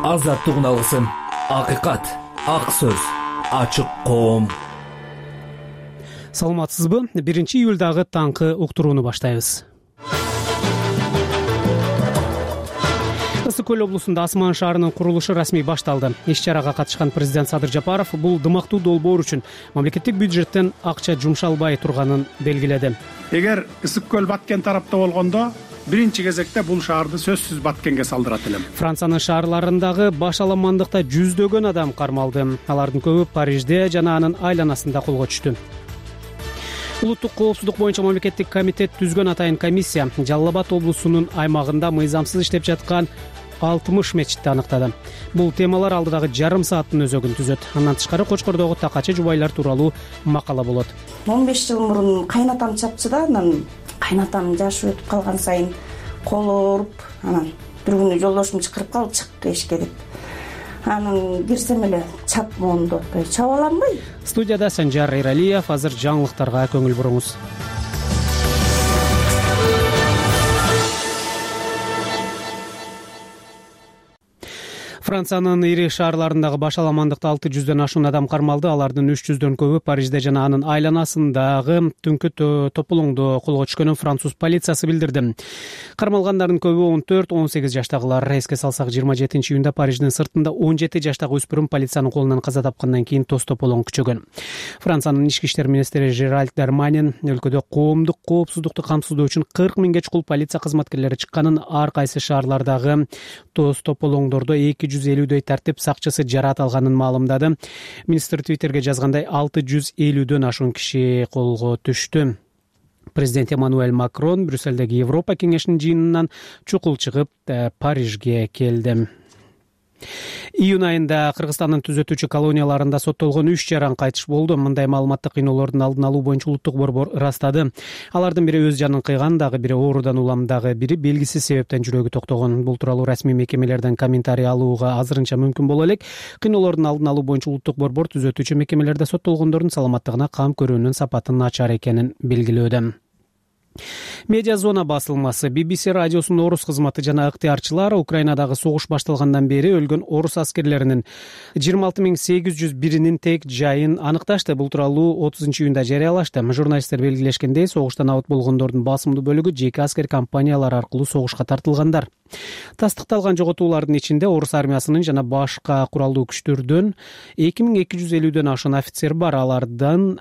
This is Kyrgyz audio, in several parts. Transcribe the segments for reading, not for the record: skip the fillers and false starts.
азаттык алгысым, акыйкат, ак сөз, ачык коом. Саламатсызбы? 1-июлдагы таңкы уктурууну баштайбыз. Ысык көл облусунда Асман шаарынын курулушу расмий башталды. Иш-чарага катышкан президент Садыр Жапаров бул дымактуу долбоор үчүн мамлекеттик бюджеттен акча жумшалбай турганын белгиледи. Эгер ысык көл баткен тарапта болгондо, биринчи кезекте бул шаарды сөзсүз баткенге салдырат элем. Франциянын шаарларындагы башаламандыкта жүздөгөн адам кармалды. Алардын көбү Парижде жана анын айланасында колго түштү. Улуттук коопсуздук боюнча мамлекеттик комитет түзгөн атайын комиссия Жалал Абад облусунун аймагында мыйзамсыз иштеп жаткан 60 мечитти аныктады. Бул темалар алдыдагы жарым сааттын өзөгүн түзөт. Андан тышкары Кочкордогу такачы жубайлар тууралуу макала болот. 15 жыл мурун кайнатам чапчы да, анан кайнатам жашы өтүп калган сайын колу ооруп, анан бир күнү жолдошум чакырып калды, чык эшикке деп. Анан кирсем эле чап моунду отпой, чаба аланбай. Студияда Санжар Эралиев. Азыр жаңылыктарга көңүл буруңуз. Франциянын ири шаарларындагы башаламандыкта 600дөн ашуун адам кармалды. Алардын 300дөн көбү Парижде жана анын айланасындагы түнкү тополоңдо колго түшкөнүн француз полициясы билдирди. Кармалгандардын көбү 14-18 жаштагылар. Эске салсак, 27-июнда Париждин сыртында 17 жаштагы өспүрүм полициянын колунан каза тапкандан кийин тоз тополоң күчөгөн. Франциянын ички иштер министри Жеральд Дарманин өлкөдө коомдук коопсуздукту камсыздоо үчүн 40 миңге чукул полиция кызматкерлери чыкканын, ар кайсы шаарлардагы тоз тополоңдордо 250дөй тартип сакчысы жараат алганын маалымдады. Министр Твиттерге жазгандай, 650дөн ашуун киши колго түштү. Президент Эммануэль Макрон Брюссельдеги Европа кеңешинин жыйынынан чукул чыгып Парижге келди. Июнь айында Кыргызстандын түзөтүүчү колонияларында соттолгон 3 жаран кайтыш болду. Мындай маалыматты кыйноолордун алдын алуу боюнча улуттук борбор ырастады. Алардын бири өз жанын кыйган, дагы бири оорудан улам, дагы бири белгисиз себептен жүрөгү токтогон. Бул тууралуу расмий мекемелерден комментарий алууга азырынча мүмкүн боло элек. Кыйноолордун алдын алуу боюнча улуттук борбор түзөтүүчү мекемелерде соттолгондордун саламаттыгына кам көрүүнүн сапаты начар экенин белгилөөдө. Медиа зона басылмасы BBC радиосунун орус кызматы жана ыктыярчылар Украинадагы согуш башталгандан бери өлгөн орус аскерлеринин 26801-нин тек жайын аныкташты. Бул тууралуу 30-июнда жарыялашты. Журналисттер белгилешкендей, согуштан абыт болгондордун басымдуу бөлүгү жеке аскер компаниялар аркылуу согушка тартылгандар. Тастыкталган жоготуулардын ичинде орус армиясынын жана башка куралдуу күчтөрдөн 2250дөн ашуун офицер бар. Алардан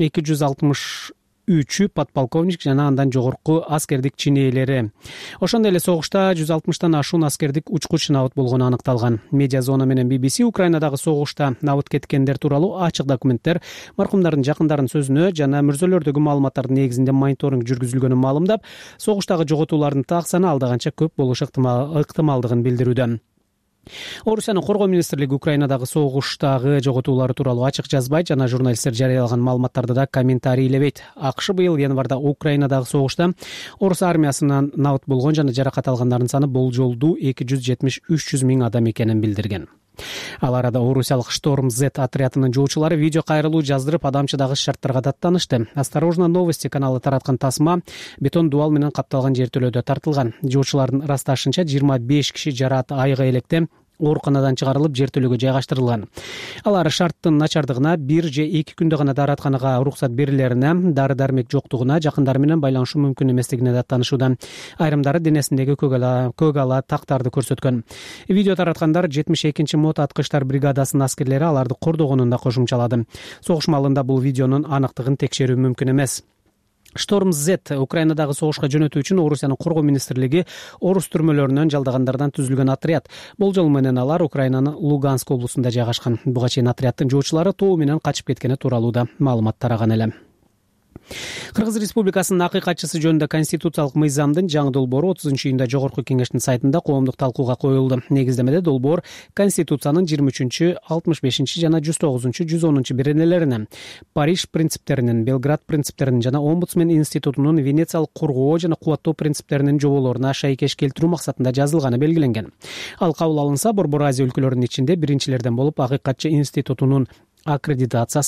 263 подполковник жана андан жогорку аскердик чин ээлери. Ошондой эле согушта 160тан ашуун аскердик учкуч набыт болгону аныкталган. Медиа зона менен BBC Украинадагы согушта набыт кеткендер тууралуу ачык документтер, маркумдардын жакындарынын сөзүнө жана мөрзөлөрдөгү маалыматтардын негизинде мониторинг жүргүзүлгөнүн маалымдап, согуштагы жоготуулардын так саны алда канча көп болушу ыктымалдыгын билдирүүдө. Орусиянын коргоо министрлиги Украинадагы согуштагы жоготуулары тууралуу ачык жазбайт жана журналисттер жарыялаган маалыматтарды да комментарийлебейт. АКШ быйыл январда Украинадагы согушта орус армиясынан набыт болгон жана жаракат алгандардын саны болжолдуу 270-300 миң адам экенин билдирген. Ал арада орусиялык Шторм Z отрядынын жоочулары видео кайрылуу жаздырып, адамчыдагы шарттарга даттанышты. Осторожно новости каналы тараткан тасма бетон дуал менен капталган жертөлөдө тартылган. Жоочулардын ырасташынча 25 киши жараат айга электе ооруканадан чыгарылып жертөлөгө жайгаштырылган. Алар шарттын начардыгына, 1 же 2 күндө гана дааратканага уруксат берилерине, дары-дармек жоктугуна, жакындары менен байланышуу мүмкүн эместигине даттанышууда. Айрымдары денесиндеги көк ала тактарды көрсөткөн. Видео тараткандар 72-чи мото аткычтар бригадасынын аскерлери аларды кордогонун да кошумчалады. Согуш маалында бул видеонун аныктыгын текшерүү мүмкүн эмес. Шторм Z Украинадагы согушка жөнөтүү үчүн Орусиянын коргоо министрлиги орус түрмөлөрүнөн жалдагандардан түзүлгөн отряд. Болжол менен алар Украинанын Луганск облусунда жайгашкан. Буга чейин отряддын жоочулары тоо менен качып кеткени тууралуу да маалымат тараган эле. Кыргыз Республикасынын акыйкатчысы жөнүндө конституциялык мыйзамдын жаңы долбоору 30-июнда жогорку кеңештин сайтында коомдук талкууга коюлду. Негиздемеде долбоор Конституциянын 23, 65 жана 109, 110 беренелерине, Париж принциптеринин, Белград принциптеринин жана Омбудсмен институтунун Венециялык коргоо жана кубаттоо принциптеринин жоболоруна шайкеш келтирүү максатында жазылганы белгиленген. Ал кабыл алынса, Борбор Азия өлкөлөрүнүн ичинде биринчилерден болуп акыйкатчы институтунун аккредитациясын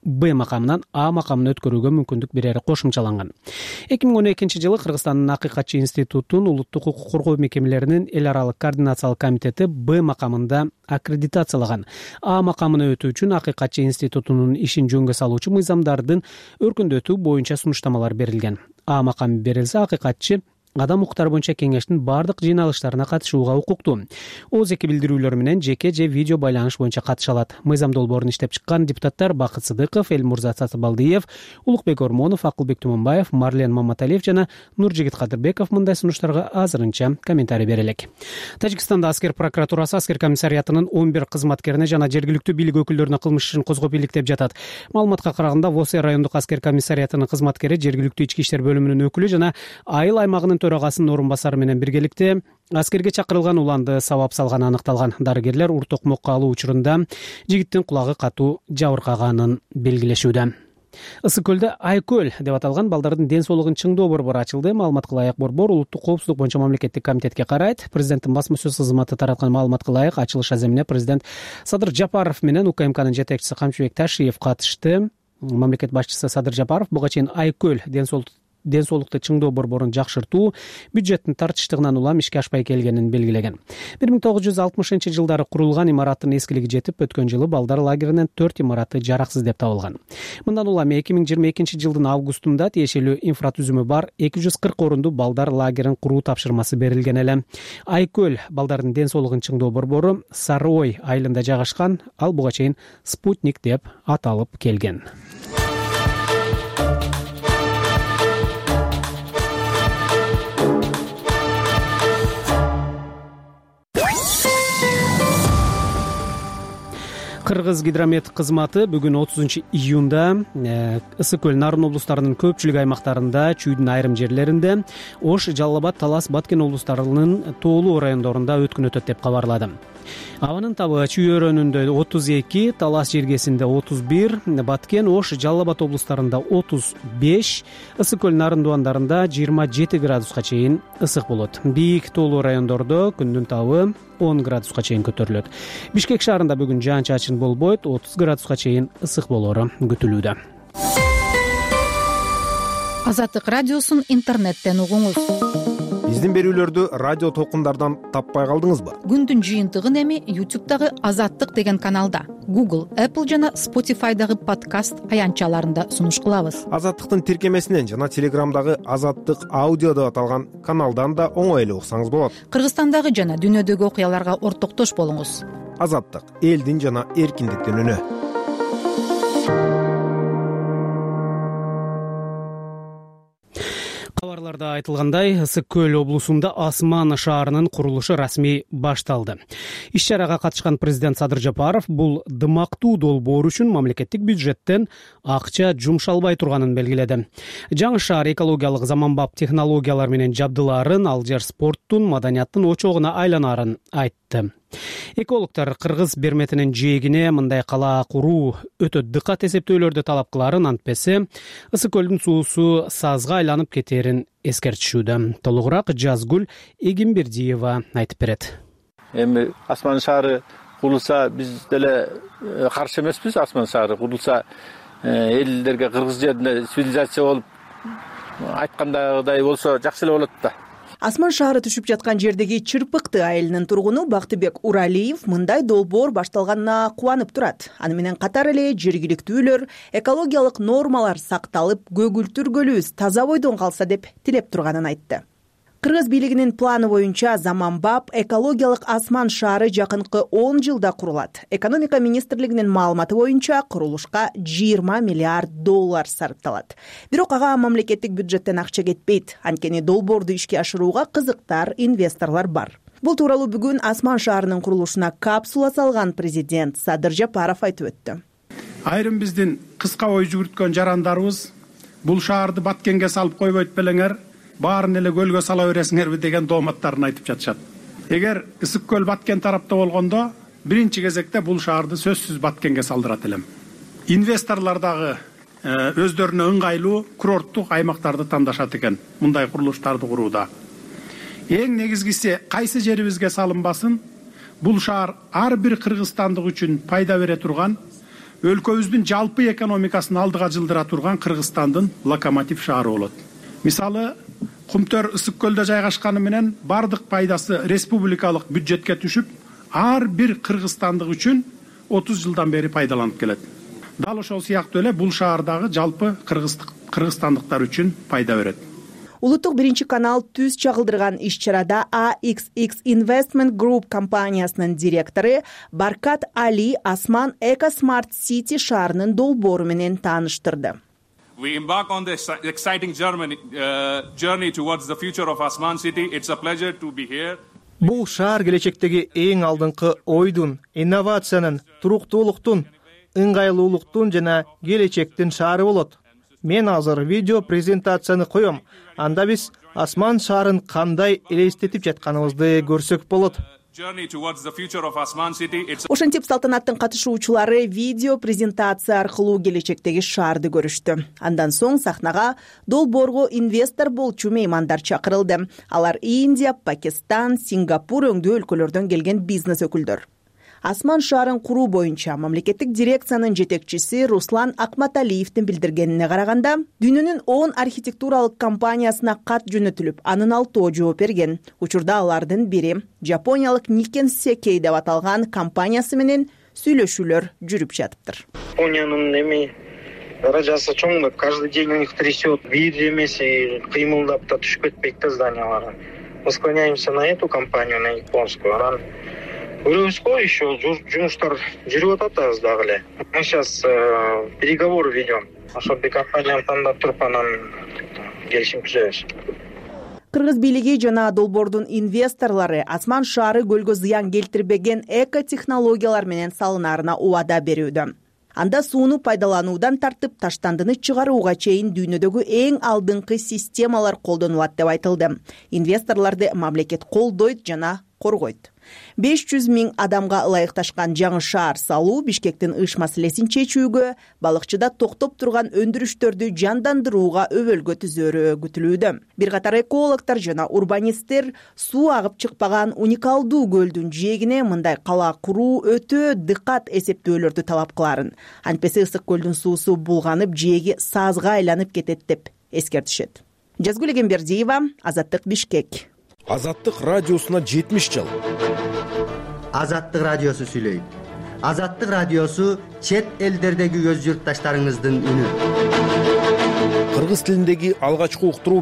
Б макамынан А макамына өткөрүүгө мүмкүндүк берери кошумчаланган. 2012-жылы Кыргызстандын Акыйкатчы институтунун улуттук укук коргоо мекемелеринин эл аралык координациялык комитети Б макамында аккредитациялаган. А макамына өтүү үчүн Акыйкатчы институтунун ишин жөнгө салуучу мыйзамдардын өркүндөтүү боюнча сунуштамалар берилген. А макамы берилсе, акыйкатчы адам укуктары боюнча кеңештин бардык жыйналыштарына катышууга укуктуу. Ооз эки билдирүүлөр менен жеке же видео байланыш боюнча катыша алат. Мыйзам долбоорун иштеп чыккан депутаттар Бакыт Сыдыков, Элмурза Сатыбалдиев, Улукбек Ормонов, Акылбек Туманбаев, Марлен Маматалиев жана Нуржигит Кадырбеков мындай сунуштарга азырынча комментарий бере элек. Тажикстанда аскер прокуратурасы аскер комиссариятынын 11 кызматкерине жана жергиликтүү бийлик өкүлдөрүнө кылмыш ишин козгоп иликтеп жатат. Маалыматка караганда, Восе райондук аскер комиссариятынын кызматкери жергиликтүү ички иштер бөлүмүнүн өкүлү жана Айыл аймагынын төрагасынын орун басары менен биргеликте аскерге чакырылган уланды сабап салганы аныкталган. Дарыгерлер ур токмокко алуу учурунда жигиттин кулагы катуу жабыркаганын белгилешүүдө. Ысык көлдө Айкөл деп аталган балдардын ден соолугун чыңдоо борбору ачылды. Маалыматка ылайык борбор улуттук коопсуздук боюнча мамлекеттик комитетке карайт. Президенттин басма сөз кызматы тараткан маалыматка ылайык ачылыш аземине президент Садыр Жапаров менен УКМКнын жетекчиси Камчыбек Ташиев катышты. Мамлекет башчысы Садыр Жапаров буга чейин Айкөл ден соолукту чыңдоо борборун жакшыртуу бюджеттин тартыштыгынан улам ишке ашпай келгенин белгилеген. 1960-жылдары курулган имараттын эскилиги жетип, өткөн жылы балдар лагеринин 4 имараты жараксыз деп табылган. Мындан улам 2022-жылдын августунда тиешелүү инфратүзүмү бар 240 орунду балдар лагерин куруу тапшырмасы берилген эле. Айкөл балдардын ден соолугун чыңдоо борбору Сары Ой айылында жайгашкан, ал буга чейин Спутник деп аталып келген. Кыргыз гидромет кызматы бүгүн 30-июнда Ысык көл, Нарын облустарынын көпчүлүк аймактарында, чүйдүн айрым жерлеринде, Ош, Жалал Абад, Талас, Баткен облустарынын тоолуу райондорунда өткүн өтөт деп кабарлады. Абанын табы Чүй өрөөнүндө 32, Талас жергесинде 31, Баткен, Ош, Жалал Абад облустарында 35, Ысык көл, Нарын дубандарында 27 градуска чейин ысык болот. Бийик тоолуу райондордо күндүн табы 10 градуска чейин көтөрүлөт. Бишкек шаарында бүгүн жаан-чачын болбойт, 30 градуска чейин ысык болору күтүлүүдө. Азаттык радиосун интернеттен угуңуз. Биздин берүүлөрдү радио толкундардан таппай калдыңызбы? Күндүн жыйынтыгын эми YouTube'дагы Азаттык деген каналда, Google, Apple жана Spotify'дагы подкаст аянтчаларында сунуш кылабыз. Азаттыктын тиркемесинен жана Телеграмдагы Азаттык аудио деп аталган каналдан да оңой эле уксаңыз болот. Кыргызстандагы жана дүйнөдөгү окуяларга ортоктош болуңуз. Азаттык — элдин жана эркиндиктин үнү. Кабарларда айтылгандай, Ысык көл облусунда Асман шаарынын курулушу расмий башталды. Иш-чарага катышкан президент Садыр Жапаров бул дымактуу долбоор үчүн мамлекеттик бюджеттен акча жумшалбай турганын белгиледи. Жаңы шаар экологиялык заманбап технологиялар менен жабдылаарын, ал жер спорттун, маданияттын очогуна айланарын айтты. Экологтор кыргыз берметинин жээгине мындай кала куруу өтө дыкат эсептөөлөрдү талап кыларын, антпесе Ысык көлдүн суусу сазга айланып кетерин эскертишүүдө. Толугураак Жазгүл Эгимбердиева айтып берет. Эми Асман шаары курулса, биз деле каршы эмеспиз. Асман шаары курулса, элдерге кыргыз жеринде цивилизация болуп айткандагыдай болсо жакшы эле болот да. Асман шаары түшүп жаткан жердеги Чырпыкты айылынын тургуну Бактыбек Уралиев мындай долбоор башталганына кубанып турат. Аны менен катар эле жергиликтүүлөр экологиялык нормалар сакталып, көгүлтүр көлүбүз таза бойдон калса деп тилеп турганын айтты. Кыргыз бийлигинин планы боюнча заманбап экологиялык Асман шаары жакынкы 10 жылда курулат. Экономика министрлигинин маалыматы боюнча курулушка 20 миллиард доллар сарпталат. Бирок ага мамлекеттик бюджеттен акча кетпейт. Анткени долбоорду ишке ашырууга кызыктар, инвесторлор бар. Бул тууралуу бүгүн Асман шаарынын курулушуна капсула салган президент Садыр Жапаров айтып өттү. Айрым биздин кыска ой жүгүрткөн жарандарыбыз бул шаарды Баткенге салып койбойт белеңер, баарын эле көлгө сала бересиңерби деген дооматтарын айтып жатышат. Эгер Ысык көл Баткен тарапта болгондо, биринчи кезекте бул шаарды сөзсүз Баткенге салдырат элем. Инвесторлор дагы өздөрүнө ыңгайлуу курорттук аймактарды тандашат экен мындай курулуштарды курууда. Эң негизгиси кайсы жерибизге салынбасын, бул шаар ар бир кыргызстандык үчүн пайда бере турган, өлкөбүздүн жалпы экономикасын алдыга жылдыра турган Кыргызстандын локомотив шаары болот. Мисалы, Кумтөр ысык көлдө жайгашканы менен бардык пайдасы республикалык бюджетке түшүп, ар бир кыргызстандык үчүн 30 жылдан бери пайдаланып келет. Дал ошол сыяктуу эле бул шаардагы жалпы кыргызстандыктар үчүн пайда берет. Улуттук биринчи канал түз чагылдырган иш-чарада AXX Investment Group компаниясынын директору Баркат Али Асман Эко Smart City шаарынын долбоору менен тааныштырды. We embark on this exciting journey towards the future of Asman City. It's a pleasure to be here. Бул шаар келечектеги эң алдыңкы ойдун, инновациянын, туруктуулуктун, ыңгайлуулуктун жана келечектин шаары болот. Мен азыр видео презентацияны коем. Анда биз Асман шаарын кандай элестетип жатканыбызды көрсөк болот. Ошентип салтанаттын катышуучулары видео презентация аркылуу келечектеги шаарды көрүштү. Андан соң сахнага долбоорго инвестор болчу меймандар чакырылды. Алар Индия, Пакистан, Сингапур өңдүү өлкөлөрдөн келген бизнес өкүлдөр. Асман шаарын куруу боюнча мамлекеттик дирекциянын жетекчиси Руслан Акматалиевдин билдиргенине караганда, дүйнөнүн 10 архитектуралык компаниясына кат жөнөтүлүп, анын 6 жооп берген. Учурда алардын бири жапониялык Nikken Sekkei деп аталган компаниясы менен сүйлөшүүлөр жүрүп жатыптыр. Япониянын даражасы чоң да, каждый день у них трясет, бир эмес кыймылдап да түшүп кетпейт да зданиялары. Мы склоняемся на эту компанию, на японскую. Көрөбүз го, еще жумуштар жүрүп атат азыр дагы эле. Мы сейчас переговоры ведем. Ошол компанияны тандап туруп анан келишим түзөбүз. Кыргыз бийлиги жана долбоордун инвесторлору Асман шаары көлгө зыян келтирбеген эко технологиялар менен салынаарына убада берүүдө. Анда сууну пайдалануудан тартып таштандыны чыгарууга чейин дүйнөдөгү эң алдыңкы системалар колдонулат деп айтылды. Инвесторлорду мамлекет колдойт жана коргойт. 500 000 адамга ылайыкташкан жаңы шаар салуу Бишкектин ыш маселесин чечүүгө, балыкчыда токтоп турган өндүрүштөрдү жандандырууга өбөлгө түзөрү күтүлүүдө. Бир катар экологдор жана урбанисттер суу агып чыкпаган уникалдуу көлдүн жээгине мындай кала куруу өтө дыкат эсептөөлөрдү талап кыларын. Антпесе ысык көлдүн суусу булганып, жээги саазга айланып кетет деп эскертишет. Жазгүл Эгембердиева, Азаттык, Бишкек. Азаттык радиосуна 70 жыл. Азаттык радиосу сүйлөйт. Азаттык радиосу чет элдердеги өз журтташтарыңыздын үнү. Кыргыз тилиндеги алгачкы уктуруу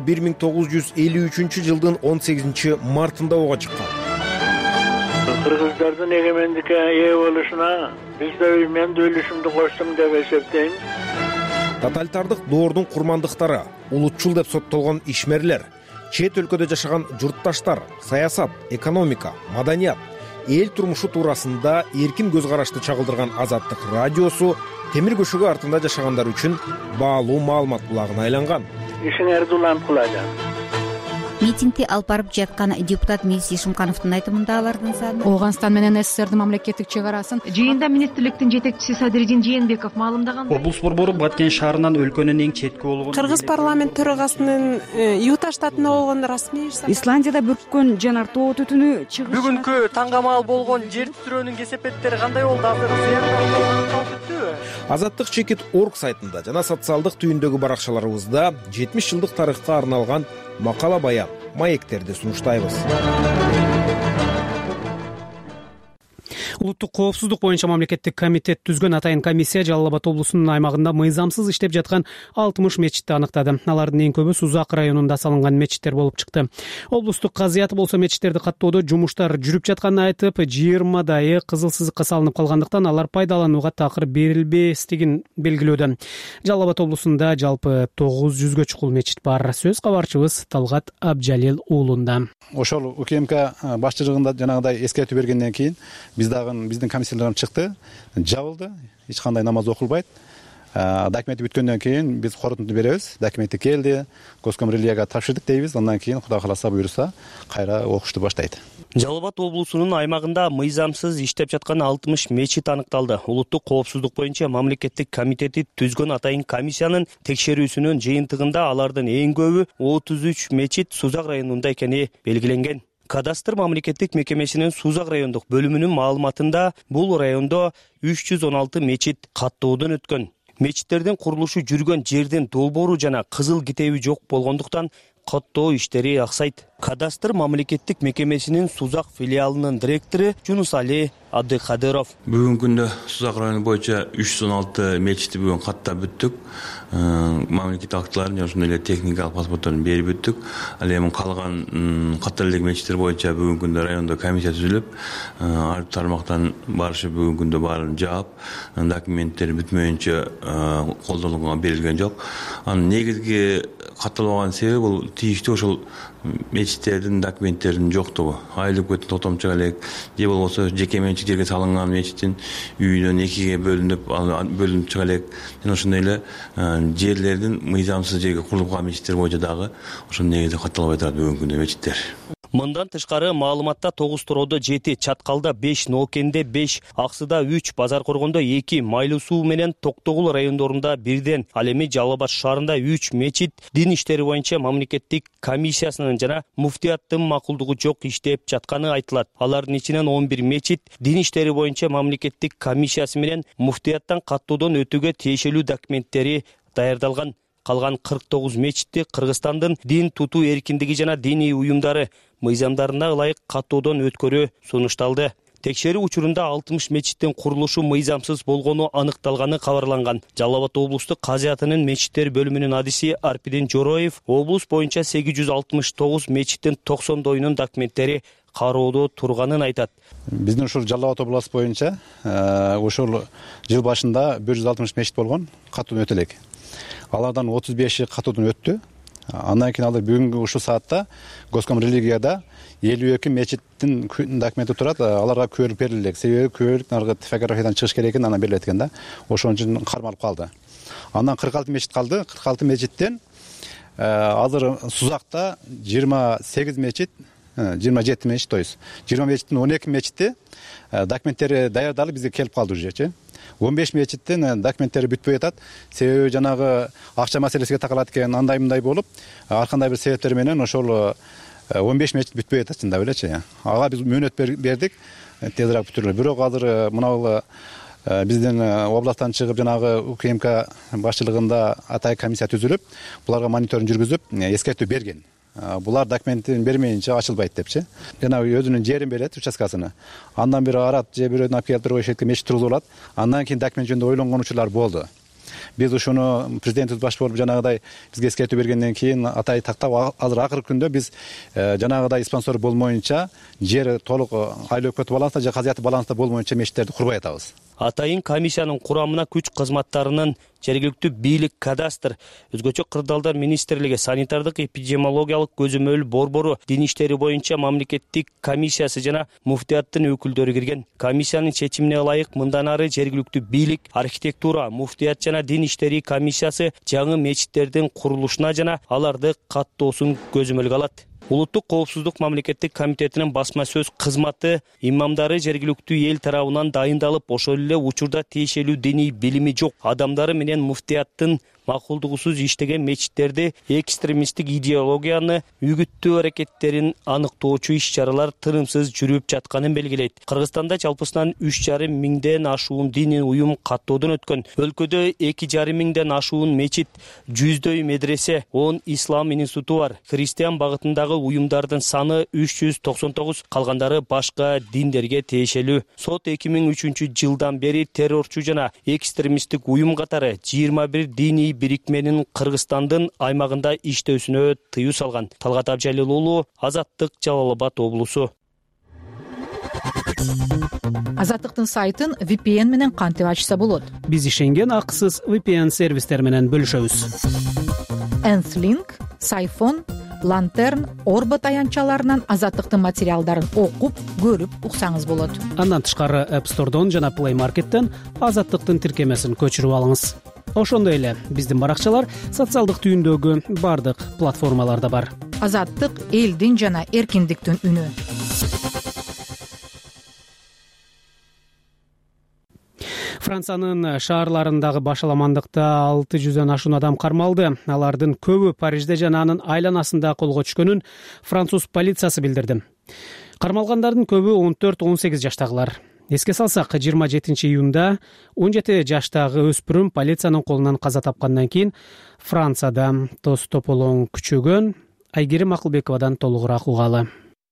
1953 жылдын 18 мартында ого чыккан. Кыргыздардын эгемендикке ээ болушуна мен да үлүшүмдү коштум деп эсептейм. Тоталитардык доордун курмандыктары, улутчул деп соттолгон ишмерлер, чет өлкөдө жашаган журтташтар, саясат, экономика, маданият, эл турмушу туурасында эркин көз карашты чагылдырган Азаттык радиосу темир көшөгө артында жашагандар үчүн баалуу маалымат булагына айланган. Ишиңерди уланып кылажам. Митингди алып барып жаткан депутат Мирис Ишимкановдун айтымында алардын саны Ооганстан менен СССРдин мамлекеттик чек арасын жыйында министрликтин жетекчиси Садыридин Жээнбеков маалымдаган. Облус борбору Баткен шаарынан өлкөнүн эң четки болгон Кыргыз парламент төрагасынын Юта штатына болгон расмий Исландияда бүрккөн жанар тоо түтүнү чыгыш. Бүгүнкү таңгамал болгон жер титирөөнүн кесепеттери кандай болду? Азаттык Чекит.org сайтында жана социалдык түйүндөгү баракчаларыбызда 70 жылдык тарыхка арналган макала баян, маектерди сунуштайбыз. Улуттук коопсуздук боюнча мамлекеттик комитет түзгөн атайын комиссия Жалал Абад облусунун аймагында мыйзамсыз иштеп жаткан 60 мечитти аныктады. Алардын эң көбү Сузак районунда салынган мечиттер болуп чыкты. Облустук казыяты болсо мечиттерди каттоодо жумуштар жүрүп жатканын айтып, 20дайы кызыл сызыкка салынып калгандыктан алар пайдаланууга такыр берилбестигин белгилөөдө. Жалал Абад облусунда жалпы 900гө чукул мечит бар. Сөз кабарчыбыз Талгат Абжалил уулунда. Ошол УКМК башчылыгында жанагыдай эскертүү бергенден кийин биздин комиссияларым чыкты, жабылды, эч кандай намаз окулбайт. Документи бүткөндөн кийин биз корутунду беребиз. Документи келди, Госкомрелияга тапшырдык дейбиз. Андан кийин Кудай кааласа буйруса кайра окушту баштайт. Жалал Абад облусунун аймагында мыйзамсыз иштеп жаткан 60 мечит аныкталды. Улуттук коопсуздук боюнча мамлекеттик комитети түзгөн атайын комиссиянын текшерүүсүнүн жыйынтыгында алардын эң көбү 33 мечит Сузак районунда экени белгиленген. Кадастр мамлекеттик мекемесинин Сузак райондук бөлүмүнүн маалыматында бул райондо 316 мечит каттоодон өткөн. Мечиттердин курулушу жүргөн жердин долбоору жана кызыл китеби жок болгондуктан каттоо иштери аксайт. Кадастр мамлекеттик мекемесинин Сузак филиалынын директору Жунусали Абдыкадыров: Бүгүнкү күндө Сузак району боюнча 316 мечитти бүгүн каттап бүттүк. Мамлекеттик актыларын жана ошондой эле техникалык паспортторун берип бүттүк. Ал эми калган каттап элек мечиттер боюнча бүгүнкү күндө райондо комиссия түзүлүп, ар тармактан барышып бүгүнкү күндө баарын жаап, документтер бүтмөйүнчө колдонууга берилген жок. Анын негизги катталбаган себеби бул тийиштүү ошол мечиттердин документтеринин жоктугу. Айлык өтүп токтомчу элек же болбосо жеке менчик жерге салынган мечиттин үйдөн экиге бөлүнүп чыга элек. Жана ошондой эле жерлердин мыйзамсыз жерге курулган мечиттер боюнча дагы ошонун негизи катталбай турат бүгүнкү күндө мечиттер. Мындан тышкары маалыматта 9 Туроодо 7, Чаткалда 5, Ноокенде 5, Аксыда 3, Базар Коргондо 2, Майлуу Суу менен Токтогул райондорунда 1ден, ал эми Жалал Абад шаарында 3 мечит дин иштери боюнча мамлекеттик комиссиясынын жана муфтияттын макулдугу жок иштеп жатканы айтылат. Алардын ичинен 11 мечит дин иштери боюнча мамлекеттик комиссиясы менен муфтияттан каттоодон өтүүгө тиешелүү документтери даярдалган. Калган 49 мечитти Кыргызстандын дин тутуу эркиндиги жана диний уюмдары мыйзамдарына ылайык каттоодон өткөрүү сунушталды. Текшерүү учурунда 60 мечиттин курулушу мыйзамсыз болгону аныкталганы кабарланган. Жалал Абад облустук казыятынын мечиттер бөлүмүнүн адиси Арпидин Жороев облус боюнча 869 мечиттин 90-доюнун документтери кароодо турганын айтат. Биздин ушул Жалал Абад областы боюнча ошол жыл башында 160 мечит болгон, каттоодон өтө элек. Алардан 35-и каттоодон өттү. Андан кийин алар бүгүнкү ушул саатта Госком религияда 52 мечиттин документи турат. Аларга күбөлүк бериле элек. Себеби күбөлүк наркы типографиядан чыгыш керек экен, анан берилет экен да. Ошон үчүн кармалып калды. Андан 46 мечит калды. 46 мечиттен азыр Сузакта 28 мечит, 27 мечит, то есть 20 мечиттин 12 мечити документтери даярдалып бизге келип калды уже. 15 мечиттин документтери бүтпөй атат. Себеби жанагы акча маселесиге такалат экен, андай мындай болуп, ар кандай бир себептер менен ошол 15 мечит бүтпөй атат, чындап элечи. Ага биз мөөнөт бердик, тезирээк бүтүрөлү. Бирок азыр мына биздин областтан чыгып жанагы УКМК башчылыгында атай комиссия түзүлүп, буларга мониторинг жүргүзүп, эскертүү берген. Булар документин бермейинче ачылбайт депчи. Жана өзүнүн жерин берет, участкасыны. Андан бери арат же бирөөнү алып келип ошол мечит тургузулат. Андан кийин документ жөнүндө ойлонгон учурлар болду. Биз ушуну президентибиз баш болуп жанагыдай бизге эскертүү бергенден кийин атай тактап, азыр акыркы күндө биз жанагыдай спонсор болмоюнча, жер толук айлык өкмөт балансында же казыяты балансында болмоюнча мечиттерди курбай атабыз. Атайын комиссиянын курамына күч кызматтарынын жергиликтүү бийлик, кадастр, өзгөчө кырдаалдар министрлиги, санитардык эпидемиологиялык көзөмөл борбору, дин иштери боюнча мамлекеттик комиссиясы жана муфтияттын өкүлдөрү кирген. Комиссиянын чечимине ылайык мындан ары жергиликтүү бийлик, архитектура, муфтият жана дин иштери комиссиясы жаңы мечиттердин курулушуна жана аларды каттоосун көзөмөлгө алат. Улуттук коопсуздук мамлекеттик комитетинин басма сөз кызматы имамдары жергиликтүү эл тарабынан дайындалып, ошол эле учурда тиешелүү диний билими жок адамдары менен муфтияттын макулдугусуз иштеген мечиттерди экстремисттик идеологияны үгүттөө аракеттерин аныктоочу иш-чаралар тынымсыз жүрүп жатканын белгилейт. Кыргызстанда жалпысынан 3,5 миңден ашуун диний уюм каттоодон өткөн. Өлкөдө 2,5 миңден ашуун мечит, 100дөй медресе, 10 ислам институту бар. Христиан багытындагы уюмдардын саны 399, калгандары башка диндерге тиешелүү. Сот 2003-жылдан бери террорчу жана экстремисттик уюм катары 21 диний бирикменин Кыргызстандын аймагында иштөөсүнө тыюу салган. Талгат Абжалил уулу, Азаттык, Жалал Абад облусу. Азаттыктын сайтын VPN менен кантип ачса болот? Биз ишенген акысыз VPN сервистер менен бөлүшөбүз. Nthling, Сайфон, Lantern, Орбот аянтчаларынан Азаттыктын материалдарын окуп, көрүп уксаңыз болот. Андан тышкары App Store'дон жана Play Market'тен Азаттыктын тиркемесин көчүрүп алыңыз. Ошондой эле биздин баракчалар социалдык түйүндөгү бардык платформаларда бар. Азаттык элдин жана эркиндиктин үнү. Франциянын шаарларындагы башаламандыкта 600дөн ашуун адам кармалды. Алардын көбү Парижде жана анын айланасында колго түшкөнүн француз полициясы билдирди. Кармалгандардын көбү 14-18 жаштагылар. Эске салсак, 27 июнда 17 жаштагы өспүрүм полициянын колунан каза тапкандан кийин Францияда тоз тополоң күчөгөн. Айгерим Акылбековадан толугураак угалы.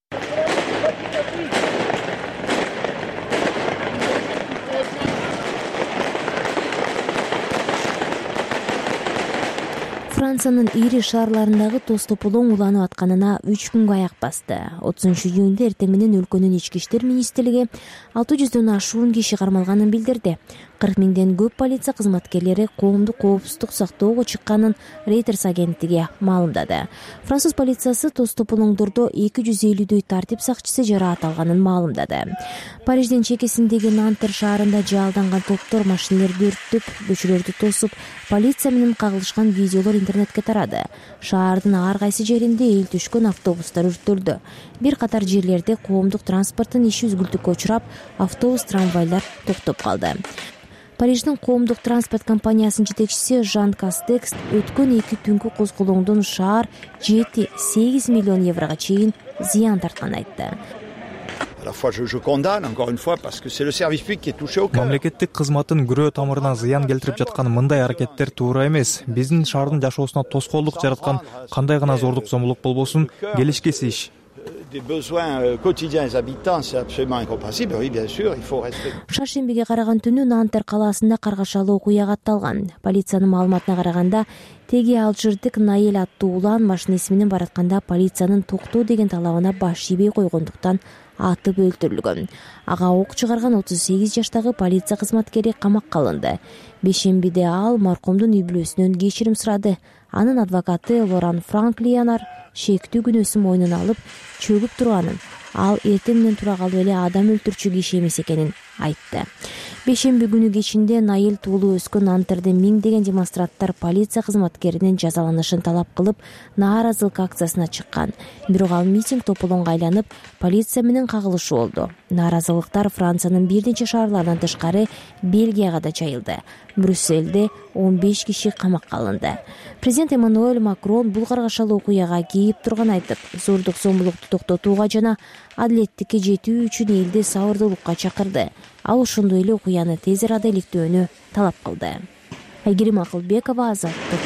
Франциянын ири шаарларындагы тоз тополоң уланып атканына 3 күнгө аяк басты. 30 июнда эртең менен өлкөнүн ички иштер министрлиги 600дөн ашуун киши кармалганын билдирди. 40 миңден көп полиция кызматкерлери коомдук коопсуздук сактоого чыкканын Reuters агенттиги маалымдады. Француз полициясы тоз тополоңдордо 250дөй тартип сакчысы жараат алганын маалымдады. Париждин чекесиндеги Нантер шаарында жаалданган топтор машинелерди өрттөп, көчөлөрдү тосуп, полиция менен кагылышкан видеолор интернетке тарады. Шаардын ар кайсы жеринде эл түшкөн автобустар өрттөлдү. Бир катар жерлерде коомдук транспорттун иши үзгүлтүккө учурап, автобус, трамвайлар токтоп калды. Париждин коомдук транспорт компаниясынын жетекчиси Жан Кастекс өткөн 2 түнкү козголоңдон шаар 7-8 миллион еврого чейин зыян тартканын айтты. Мамлекеттик кызматтын күрөө тамырына зыян келтирип жаткан мындай аракеттер туура эмес. Биздин шаардын жашоосуна тоскоолдук жараткан кандай гана зордук зомбулук болбосун келишкес иш. Шаршембиге караган түнү Нантер калаасында каргашалуу окуя катталган. Полициянын маалыматына караганда, теги алжирдик Наэль аттуу улан машинеси менен баратканда полициянын токтоо деген талабына баш ийбей койгондуктан атып өлтүрүлгөн. Ага ок чыгарган 38 жаштагы полиция кызматкери камакка алынды. Бешембиде ал маркумдун үй бүлөсүнөн кечирим сурады. Анын адвокаты Лоран Франклиянар шектүү күнөөсүн мойнуна алып, чөгүп турганын, ал эртең менен тура калып эле адам өлтүрчү киши эмес экенин айтты. Бешемби күнү кечинде Наэль туулуп өскөн Нантерде миңдеген демонстранттар полиция кызматкеринин жазаланышын талап кылып, нааразылык акциясына чыккан. Бирок ал митинг тополоңго айланып, полиция менен кагылышуу болду. Нааразылыктар Франциянын бир нече шаарларынан тышкары Бельгияга да жайылды. Брюсселде 15 киши камакка алынды. Президент Эммануэль Макрон бул каргашалуу окуяга кейип турганын айтып, зордук зомбулукту токтотууга жана адилеттикке жетүү үчүн элди сабырдуулукка чакырды. Ал ошондой эле окуяны тез арада иликтөөнү талап кылды. Айгерим Акылбекова, Азаттык.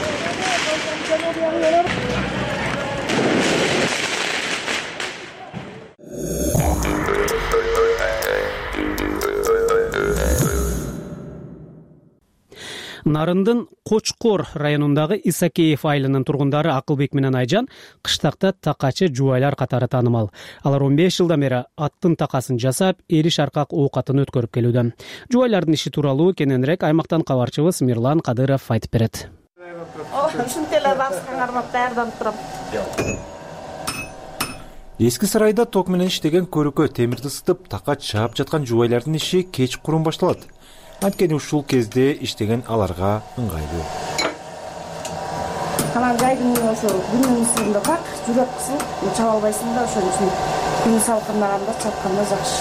Нарындын Кочкор районундагы Исакеев айылынын тургундары Акылбек менен Айжан кыштакта такачы жубайлар катары таанымал. Алар 15 жылдан бери аттын такасын жасап, эриш аркак оокатын өткөрүп келүүдө. Жубайлардын иши тууралуу кененирээк аймактан кабарчыбыз Мирлан Кадыров айтып берет. Эски сарайда ток менен иштеген көрүкө темирди ысытып, такач чаап жаткан жубайлардын иши кечкурун башталат. Анткени ушул кезде иштеген аларга ыңгайлуу. Анан жайдын ошо күнүн ысыгында так жүрөк кысылып, чаба албайсың да, ошон үчүн күн салкындаганда чапканда жакшы.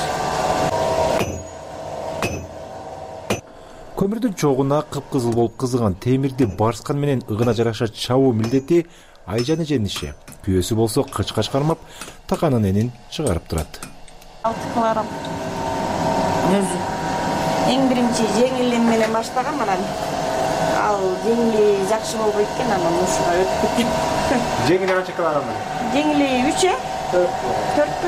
Көмүрдүн чогуна кыпкызыл болуп кызыган темирди барскан менен ыгына жараша чабуу милдети Айжан эженин иши. Күйөөсү болсо кыч-кач кармап, таканын энин чыгарып турат. Алтыкыларым. Өзү эң биринчи жеңил менен баштаган, анан ал жеңили жакшы болбойт экен, анан ушуга өтүп кетти. Жеңили канча килограмм? Жеңили 3 4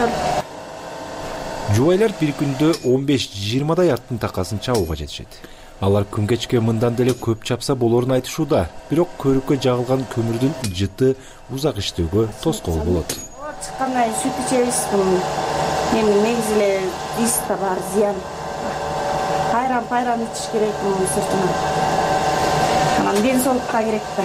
Жубайлар бир күндө 15-20дай аттын такасын чабууга жетишет. Алар күн кечке мындан деле көп чапса болорун айтышууда, бирок көрүккө жагылган көмүрдүн жыты узак иштөөгө тоскоол болот. Чыккандай сүт ичебиз, эми негизи эле риска бар, зыян. Пайран ичиш керек мунун сыртынан. Анан ден соолукка керек да.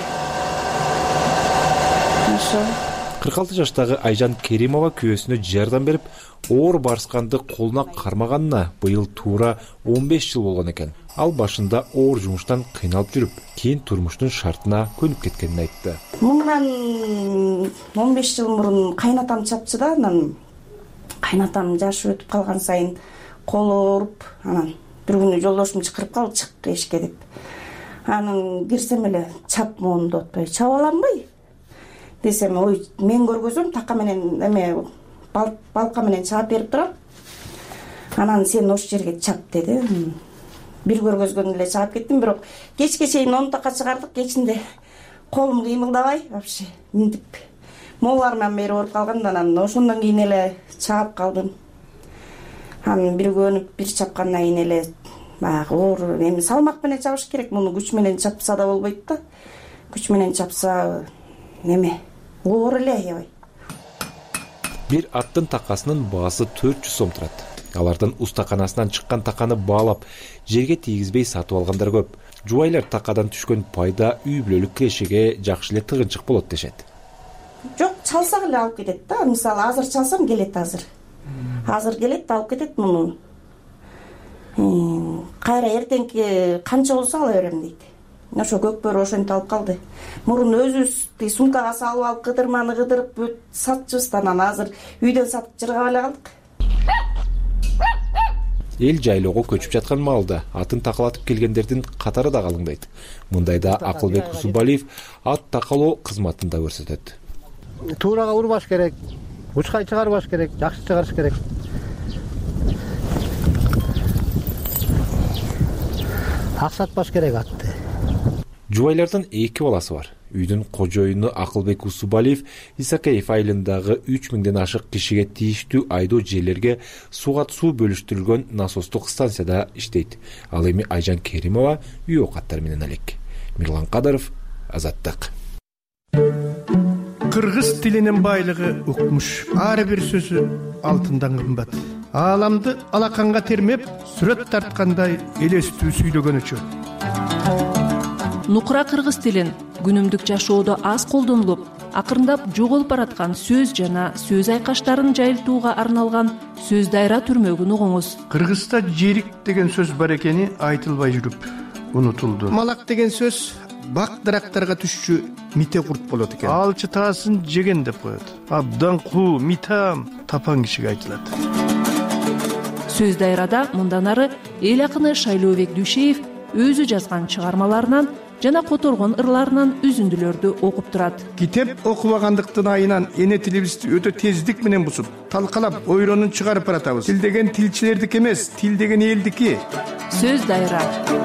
Ошо 46 жаштагы Айжан Керимова күйөөсүнө жардам берип, оор барсканды колуна кармаганына быйыл туура 15 жыл болгон экен. Ал башында оор жумуштан кыйналып жүрүп, кийин турмуштун шартына көнүп кеткенин айтты. Мындан 15 жыл мурун кайнатам чапчы да, анан кайнатам жашы өтүп калган сайын колу ооруп, анан бир күнү жолдошум чакырып калды, чык эшикке деп. Анан кирсем эле чап моунду отпой, чаба аламбы десем, ой, мен көргөзөм, така менен эме балка менен чаап берип турам. Анан сен ошол жерге чап деди. Бир көргөзгөн эле чаап кеттим, бирок кечке чейин 10 така чыгардык, кечинде колум кыймылдабай, вообще минтип моларыман бери ооруп калган. Анан ошондон кийин эле чаап калдым. Анан бир көнүп, бир чапкандан кийин эле баягы оор эми салмак менен чабыш керек. Муну күч менен чапса да болбойт да. Күч менен чапса неме оор эле аябай. Бир аттын такасынын баасы 400 сом турат. Алардын устаканасынан чыккан таканы баалап, жерге тийгизбей сатып алгандар көп. Жубайлар такадан түшкөн пайда үй бүлөлүк кирешеге жакшы эле тыгынчык болот дешет. Жок, чалсак эле алып кетет да. Мисалы азыр чалсам келет, азыр келет, алып кетет муну. Кайра эртеңки канча болсо ала берем дейт. Ошо көкбөрү ошентип алып калды. Мурун өзүбүз сумкага салып алып кыдырманы кыдырып сатчыбыз, анан азыр үйдөн сатып жыргап эле калдык. Эл жайлоого көчүп жаткан маалда атын такалатып келгендердин катары да калыңдайт. Мындайда Акылбек Усубалиев ат такалоо кызматында көрсөтөт. Туурага урбаш керек, учкай чыгарбаш керек, жакшы чыгарыш керек. Аксатпаш керек атты. Жубайлардан 2 баласы бар. Үйдүн кожоюну Акылбек Усубалиев Исакеев айылындагы 3000ден ашык кишиге тийиштүү айдоо жерлерге сууга суу бөлүштүрүлгөн насостук станцияда иштейт. Ал эми Айжан Керимова үй окаттар менен алек. Мирлан Кадыров, Азаттык. Кыргыз тилинин байлыгы укмуш. Ар бир сөзү алтындан кымбат. Ааламды алаканга термеп, сүрөт тарткандай элестүү сүйлөгөнүчө. Нукура кыргыз тилин күнүмдүк жашоодо аз колдонулуп, акырындап жоголуп бараткан сөз жана сөз айкаштарын жайылтууга арналган сөз дайра түрмөгүн угуңуз. Кыргызда жерик деген сөз бар экени айтылбай жүрүп унутулду. Малак деген сөз бак дарактарга түшчү мите курт болот экен. Алчы таасын жеген деп коет. Абдан куу, митам тапан кишиге айтылат. Сөз дайрада мындан ары эл акыны Шайлообек Дүйшеев өзү жазган чыгармаларынан жана которгон ырларынан үзүндүлөрдү окуп турат. Китеп окубагандыктын айынан эне тилибизди өтө тездик менен бузуп, талкалап, ойронун чыгарып баратабыз. Тил деген тилчилердики эмес, тил деген элдики. Сөз дайра.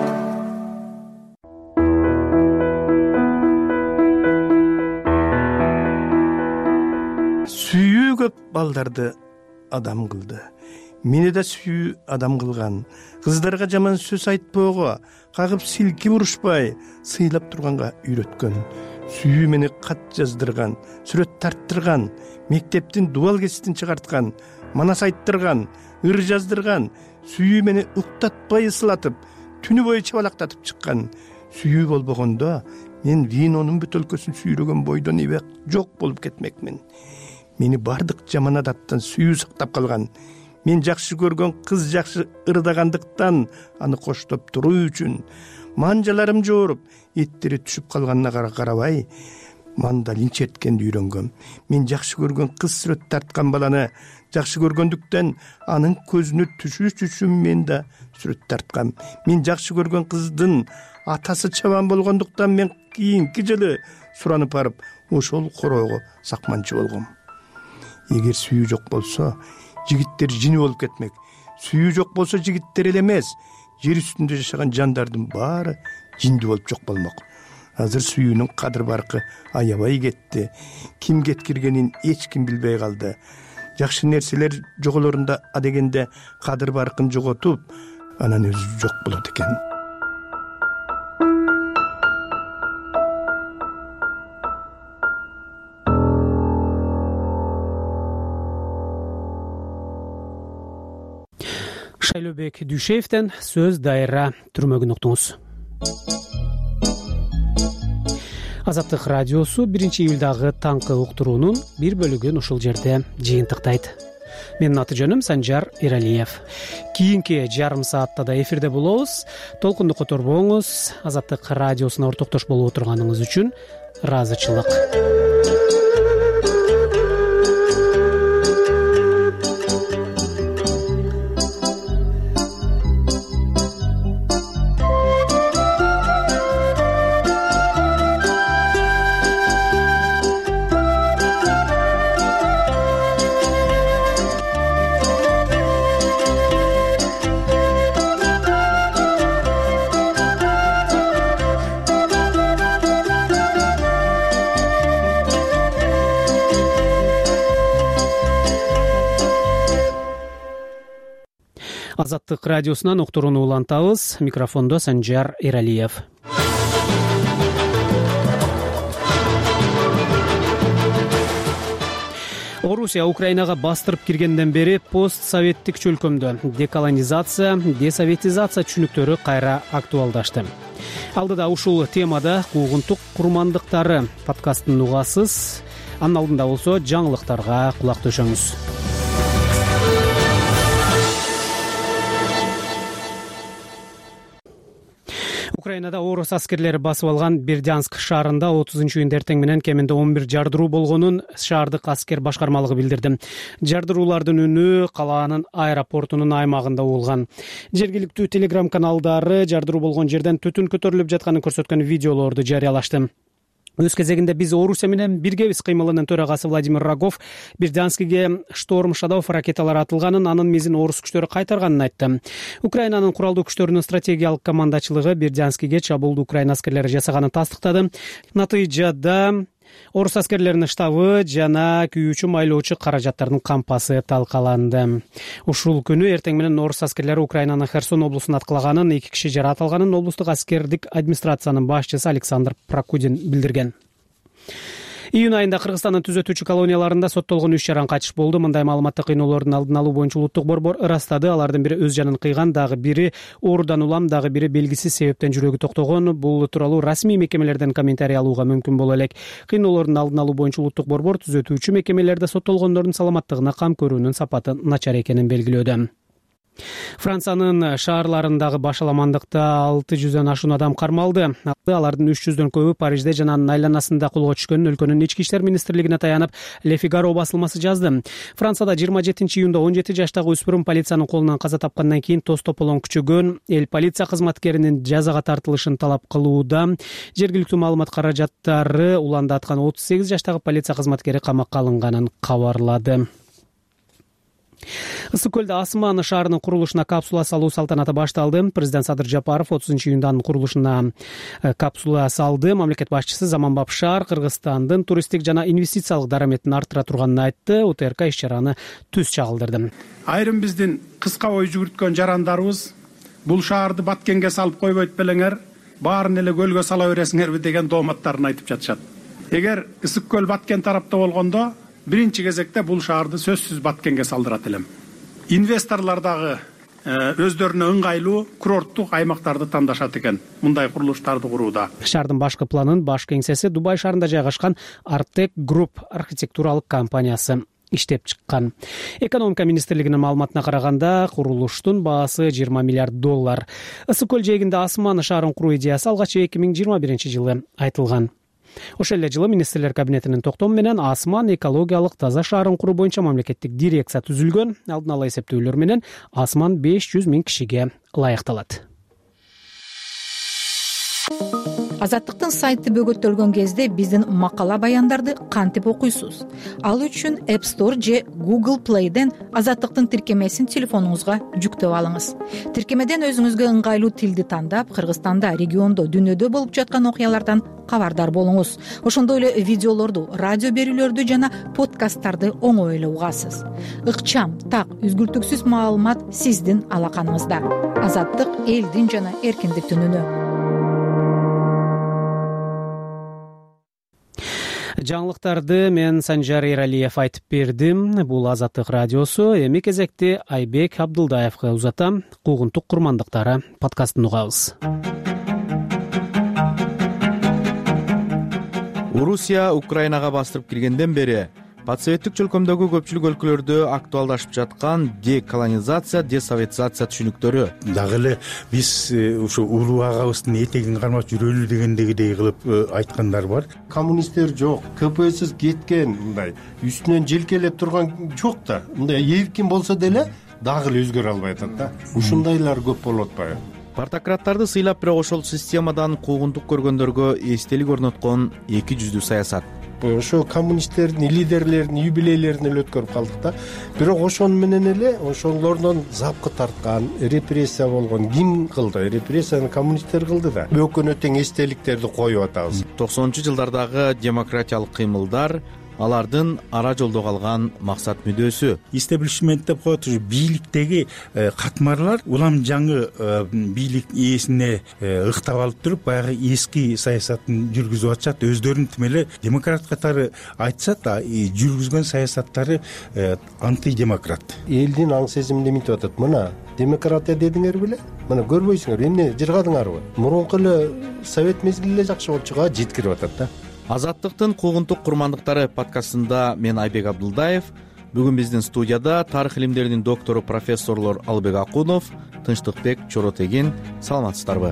Сүйүү көп балдарды адам кылды. Мени да сүйүү адам кылган. Кыздарга жаман сөз айтпоого, кагып силкип урушпай, сыйлап турганга үйрөткөн. Сүйүү мени кат жаздырган, сүрөт тарттырган, мектептин дубал кеситин чыгарткан, манас айттырган, ыр жаздырган. Сүйүү мени уктатпай ысылатып, түнү бою чабалактатып чыккан. Сүйүү болбогондо мен винонун бөтөлкөсүн сүйрөгөн бойдон эбек жок болуп кетмекмин. Мени бардык жаман адаттан сүйүү сактап калган. Мен жакшы көргөн кыз жакшы ырдагандыктан аны коштоп туруу үчүн манжаларым жооруп, эттери түшүп калганына карабай, мандалин черткенди үйрөнгөм. Мен жакшы көргөн кыз сүрөт тарткан баланы жакшы көргөндүктен анын көзүнө түшүш үчүн мен да сүрөт тарткам. Мен жакшы көргөн кыздын атасы чабан болгондуктан мен кийинки жылы суранып барып, ошол короого сакманчы болгом. Эгер сүйүү жок болсо, жигиттер жини болуп кетмек. Сүйүү жок болсо жигиттер эле эмес, жер үстүндө жашаган жандардын баары жиндүү болуп жок болмок. Азыр сүйүүнүн кадыр баркы аябай кетти. Ким кеткиргенин эч ким билбей калды. Жакшы нерселер жоголорунда адегенде кадыр баркын жоготуп, анан өзү жок болот экен. Шайлообек Дүйшеевден сөз дайра түрмөгүн уктуңуз. Азаттык радиосу 1-июлдагы таңкы уктуруунун бир бөлүгүн ушул жерде жыйынтыктайт. Менин аты жөнүм Санжар Эралиев. Кийинки жарым саатта да эфирде болобуз. Толкунду которбоңуз. Азаттык радиосуна ортоктош болуп отурганыңыз үчүн ыраазычылык. Азаттык радиосунан уктурууну улантабыз. Микрофондо Санжар Эралиев. Орусия Украинага бастырып киргенден бери постсоветтик чөлкөмдө деколонизация, десоветизация түшүнүктөрү кайра актуалдашты. Алдыда ушул темада куугунтук курмандыктары подкастын угасыз. Анын алдында болсо жаңылыктарга кулак төшөңүз. Украинада орус аскерлери басып алган Бердянск шаарында 30-июнда эртең менен кеминде 11 жардыруу болгонун шаардык аскер башкармалыгы билдирди. Жардыруулардын үнү калаанын аэропортунун аймагында болгон. Жергиликтүү телеграм каналдары жардыруу болгон жерден түтүн көтөрүлүп жатканын көрсөткөн видеолорду жарыялашты. Өз кезегинде биз Орусия менен биргебиз кыймылынын төрагасы Владимир Рогов Бердянскиге Шторм Шадов ракеталары атылганын, анын мезин орус күчтөрү кайтарганын айтты. Украинанын куралдуу күчтөрүнүн стратегиялык командачылыгы Бердянскиге чабуулду Украина аскерлери жасаганын тастыктады. Натыйжада орус аскерлеринин штабы жана күйүүчү майлоочу каражаттардын кампасы талкаланды. Ушул күнү эртең менен орус аскерлери Украинанын Херсон облусун аткылаганын, 2 киши жаратылганын облустук аскердик администрациянын башчысы Александр Прокудин билдирген. Июнь айында Кыргызстандын түзөтүүчү колонияларында соттолгон 3 жаран качыш болду. Мындай маалыматты кыйноолордун алдын алуу боюнча улуттук борбор ырастады. Алардын бири өз жанын кыйган, дагы бири оорудан улам, дагы бири белгисиз себептен жүрөгү токтогон. Бул тууралуу расмий мекемелерден комментарий алууга мүмкүн боло элек. Кыйноолордун алдын алуу боюнча улуттук борбор түзөтүүчү мекемелерде соттолгондордун саламаттыгына кам көрүүнүн сапаты начар экенин белгилөөдө. Франциянын шаарларындагы башаламандыкта 600дөн ашуун адам кармалды. Алардын 300дөн көбү Парижде жана анын айланасында колго түшкөнүн өлкөнүн ички иштер министрлигине таянып Le Figaro басылмасы жазды. Францияда 27-июнда 17 жаштагы өспүрүм полициянын колунан каза тапкандан кийин тоз тополоң күчөгөн. Эл полиция кызматкеринин жазага тартылышын талап кылууда. Жергиликтүү маалымат каражаттары уланда аткан 38 жаштагы полиция кызматкери камакка алынганын кабарлады. Ысык көлдө Асман шаарынын курулушуна капсула салуу салтанаты башталды. Президент Садыр Жапаров 30-июнда анын курулушуна капсула салды. Мамлекет башчысы заманбап шаар Кыргызстандын туристтик жана инвестициялык дараметин арттыра турганын айтты. УТРК иш-чараны түз чагылдырды. Айрым биздин кыска ой жүгүрткөн жарандарыбыз бул шаарды Баткенге салып койбойт белеңер, баарын эле көлгө сала бересиңерби деген дооматтарын айтып жатышат. Эгер Ысык көл Баткен тарапта болгондо биринчи кезекте бул шаарды сөзсүз Баткенге салдырат элем. Инвесторлор дагы өздөрүнө ыңгайлуу курорттук аймактарды тандашат экен мындай курулуштарды курууда. Шаардын башкы планын баш кеңсеси Дубай шаарында жайгашкан Artec Group архитектуралык компаниясы иштеп чыккан. Экономика министрлигинин маалыматына караганда, курулуштун баасы $20 миллиард. Ысык көл жээгинде Асман шаарын куруу идеясы алгач 2021-жылы айтылган. Ошол эле жылы министрлер кабинетинин токтому менен Асман экологиялык таза шаарын куруу боюнча мамлекеттик дирекция түзүлгөн. Алдын ала эсептөөлөр менен Асман 500 000 кишиге ылайыкталат. Азаттыктын сайты бөгөттөлгөн кезде биздин макала баяндарды кантип окуйсуз? Ал үчүн App Store же Google Play'ден Азаттыктын тиркемесин телефонуңузга жүктөп алыңыз. Тиркемеден өзүңүзгө ыңгайлуу тилди тандап, Кыргызстанда, региондо, дүнөдө болуп жаткан окуялардан кабардар болуңуз. Ошондой эле видеолорду, радио берүүлөрдү жана подкасттарды оңой эле угасыз. Ыкчам, так, үзгүлтүксүз маалымат сиздин алаканыңызда. Азаттык элдин жана эркиндиктин үнү. Жаңылыктарды мен Санжар Эралиев айтып бердим. Бул Азаттык радиосу. Эми кезекти Айбек Абдылдаевге узатам. Куугунтук курмандыктары подкастын угабыз. Орусия Украинага бастырып киргенден бери подсоветтик чөлкөмдөгү көпчүлүк өлкөлөрдө актуалдашып жаткан деколонизация, десоветизация түшүнүктөрү. Дагы эле биз ушу улуу агабыздын этегин кармап жүрөлү дегендегидей кылып айткандар бар. Коммунисттер жок, КПСС кеткен, мындай үстүнөн желкелеп турган жок да. Мындай эркин болсо деле дагы эле өзгөрө албай атат да. Ушундайлар көп болуп атпайбы? Партократтарды сыйлап, бирок ошол системадан куугунтук көргөндөргө эстелик орноткон эки жүздүү саясат. Ошо коммунисттердин лидерлеринин юбилейлерин эле өткөрүп калдык да. Бирок ошону менен эле ошолордон запкы тарткан, репрессия болгон ким кылды? Репрессияны коммунисттер кылды да. Өкүнө тең эстеликтерди коюп атабыз. 90-жылдардагы демократиялык кыймылдар алардын ара жолдо калган максат мүдөөсү. Истеблишмент деп коет, ушу бийликтеги катмарлар улам жаңы бийлик ээсине ыктап алып туруп, баягы эски саясатын жүргүзүп атышат. Өздөрүн тим эле демократ катары айтышат, жүргүзгөн саясаттары антидемократ. Элдин аң сезимин минтип атат. Мына демократия дедиңер беле? Мына көрбөйсүңөр, эмне жыргадыңарбы? Мурунку эле совет мезгили эле жакшы болуп чыга жеткирип атат да. Азаттыктын куугунтук курмандыктары подкастында мен Айбек Абдулдаев. Бүгүн биздин студияда тарых илимдеринин доктору профессорлор Албек Акунов, Тынчтыкбек Чоротегин. Саламатсыздарбы?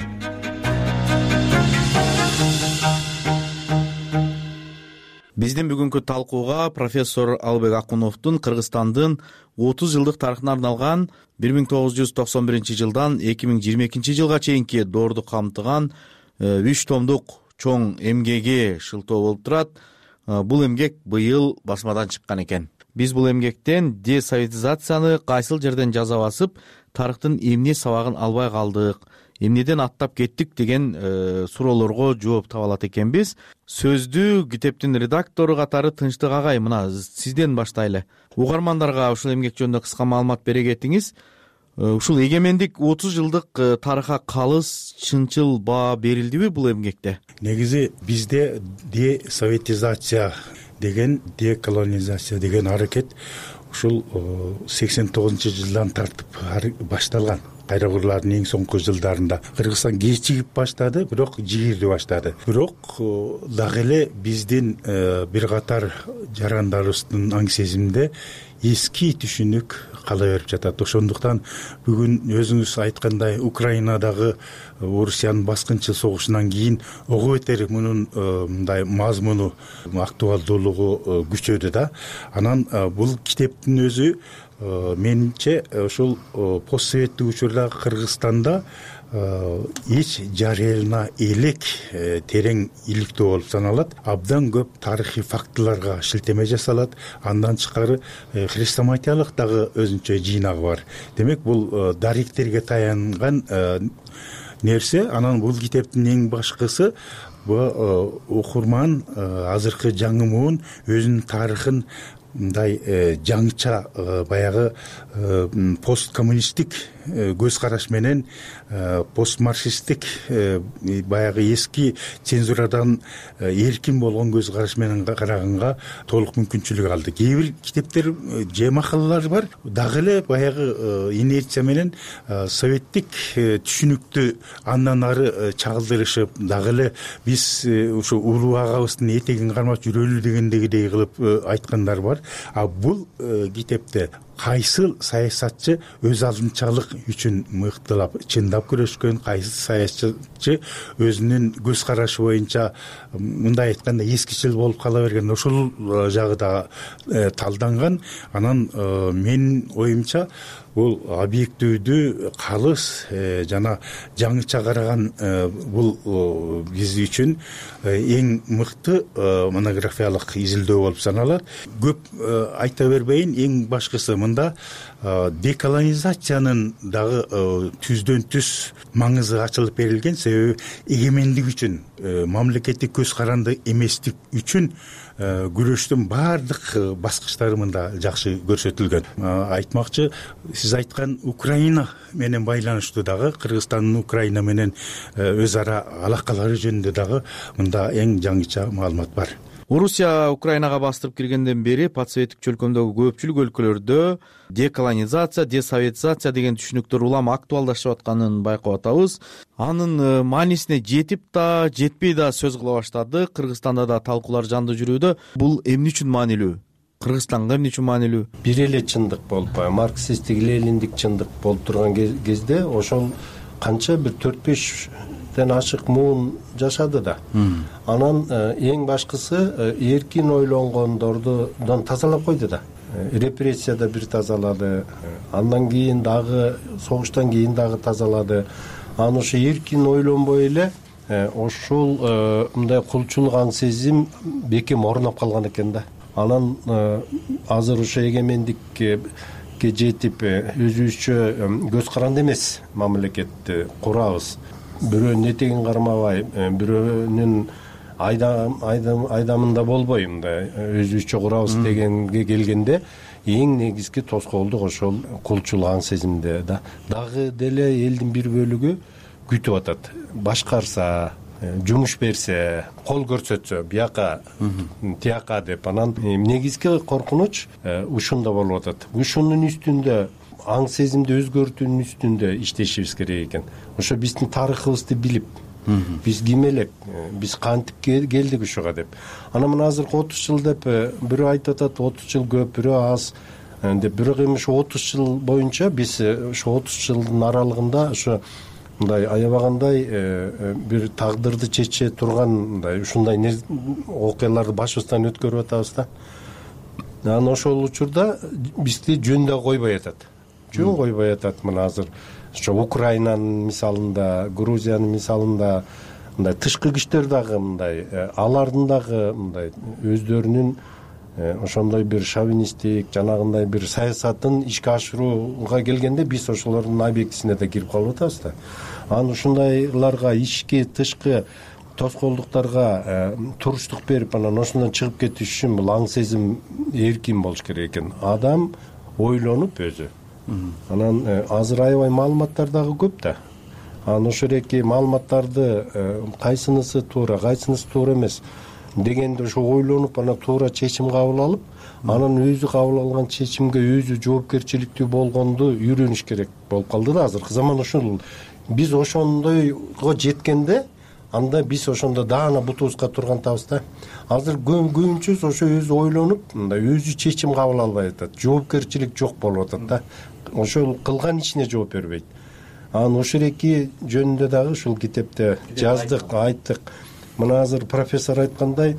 Биздин бүгүнкү талкууга профессор Албек Акуновдун Кыргызстандын 30 жылдык тарыхына арналган 1991 жылдан 2022 жылга чейинки доорду камтыган 3 томдук чоң эмгеги шылтоо болуп турат. Бул эмгек быйыл басмадан чыккан экен. Биз бул эмгектен десоветизацияны кайсыл жерден жаза басып, тарыхтын эмне сабагын албай калдык, эмнеден аттап кеттик деген суроолорго жооп таба алат экенбиз. Сөздү китептин редактору катары Тынчтык агай, мына сизден баштайлы. Угармандарга ушул эмгек жөнүндө кыска маалымат бере кетиңиз. Ушул эгемендик 30 жылдык тарыхка калыс, чынчыл баа берилдиби бул эмгекте? Негизи бизде десоветизация деген, деколонизация деген аракет ушул 89-жылдан тартып башталган. Кайрагырлардын эң соңку жылдарында Кыргызстан кечигип баштады, бирок жигирди баштады. Бирок дагы эле биздин бир катар жарандарыбыздын аң сезиминде эски түшүнүк кала берип жатат. Ошондуктан бүгүн өзүңүз айткандай Украинадагы Орусиянын баскынчы согушунан кийин ого бетер мунун мындай мазмуну, актуалдуулугу күчөдү да. Анан бул китептин өзү менимче ушул постсоветтик учурда Кыргызстанда эч жарыялана элек терең иликтөө болуп саналат. Абдан көп тарыхый фактыларга шилтеме жасалат. Андан тышкары хрестоматиялык дагы өзүнчө жыйнагы бар. Демек бул даректерге таянган нерсе. Анан бул китептин эң башкысы бул окурман азыркы жаңы муун өзүнүн тарыхын мындай жаңыча баягы посткоммунисттик көз караш менен, постмарксисттик баягы эски цензурадан эркин болгон көз караш менен караганга толук мүмкүнчүлүк алды. Кээ бир китептер же макалалар бар, дагы эле баягы инерция менен советтик түшүнүктү андан ары чагылдырышып, дагы эле биз ушу улуу агабыздын этегин кармап жүрөлү дегендегидей кылып айткандар бар. А бул китепте кайсыл саясатчы өз алдынчалык үчүн мыктылап, чындап күрөшкөн, кайсы саясатчы өзүнүн көз карашы боюнча мындай айтканда эскичил болуп кала берген, ошол жагы да талданган. Анан менин оюмча бул объективдүү, калыс жана жаңыча караган бул биз үчүн эң мыкты монографиялык изилдөө болуп саналат. Көп айта бербейин, эң башкысы мында деколонизациянын дагы түздөн түз маңызы ачылып берилген. Себеби эгемендик үчүн, мамлекеттик көз каранды эместик үчүн күрөштүн баардык баскычтары мында жакшы көрсөтүлгөн. Айтмакчы, сиз айткан Украина менен байланыштуу дагы, Кыргызстандын Украина менен өз ара алакалары жөнүндө дагы мында эң жаңыча маалымат бар. Орусия Украинага бастырып киргенден бери постсоветтик чөлкөмдөгү көпчүлүк өлкөлөрдө деколонизация, десоветизация деген түшүнүктөр улам актуалдашып атканын байкап атабыз. Анын маанисине жетип да, жетпей да сөз кыла баштады. Кыргызстанда да талкуулар жандуу жүрүүдө. Бул эмне үчүн маанилүү? Кыргызстанга эмне үчүн маанилүү? Бир эле чындык болуп, марксисттик, лениндик чындык болуп турган кезде ошол канча бир 4-5 ашык муун жашады да. Анан эң башкысы эркин ойлонгондордон тазалап койду да. Репрессияда бир тазалады, андан кийин дагы согуштан кийин дагы тазалады. Анан ошо эркин ойлонбой эле ошол мындай кулчулук аң сезим бекем орноп калган экен да. Анан азыр ошо эгемендикке жетип өзүбүзчө көз каранды эмес мамлекетти курабыз. Бирөөнүн этегин кармабай, бирөөнүн айдамында болбой мындай өзүбүзчө курабыз дегенге келгенде эң негизги тоскоолдук ошол кулчулук аң сезимде дагы деле элдин бир бөлүгү күтүп атат. Башкарса, жумуш берсе, кол көрсөтсө бияка тияка деп, анан негизги коркунуч ушунда болуп атат. Ушунун үстүндө аң сезимди өзгөртүүнүн үстүндө иштешибиз керек экен. Ошо биздин тарыхыбызды билип, биз ким элек, биз кантип келдик ушуга деп. Анан мына азыркы 30 жыл деп бирөө айтып атат, 30 жыл көп, бирөө аз деп. Бирок эми ошо 30 жыл боюнча биз ошо 30 жылдын аралыгында ошо мындай аябагандай бир тагдырды чече турган мындай ушундай окуяларды башыбыздан өткөрүп атабыз да. Анан ошол учурда бизди жөн койбой атат. Жөн койбой атат. Мына азыр ошо Украинанын мисалында, Грузиянын мисалында мындай тышкы күчтөр дагы мындай алардын дагы мындай өздөрүнүн ошондой бир шовинисттик жанагындай бир саясатын ишке ашырууга келгенде биз ошолордун объектисине да кирип калып атабыз да. Анан ушундайларга ички тышкы тоскоолдуктарга туруштук берип анан ошондон чыгып кетиш үчүн бул аң сезим эркин болуш керек экен. Адам ойлонуп өзү. Анан азыр аябай маалыматтар дагы көп да. Анан ошол эки маалыматтарды кайсынысы туура, кайсынысы туура эмес дегенде ошо ойлонуп анан туура чечим кабыл алып, анан өзү кабыл алган чечимге өзү жоопкерчиликтүү болгонду үйрөнүш керек болуп калды да азыркы заман. Ошол биз ошондойго жеткенде анда биз ошондо даана бутубузга тургантабыз да. Азыр көбүнчөсү ошо өзү ойлонуп, мындай өзү чечим кабыл албай атат. Жоопкерчилик жок болуп атат да. Ошол кылган ишине жооп бербейт. Анан ошол эки жөнүндө дагы ушул китепте жаздык, айттык. Мына азыр профессор айткандай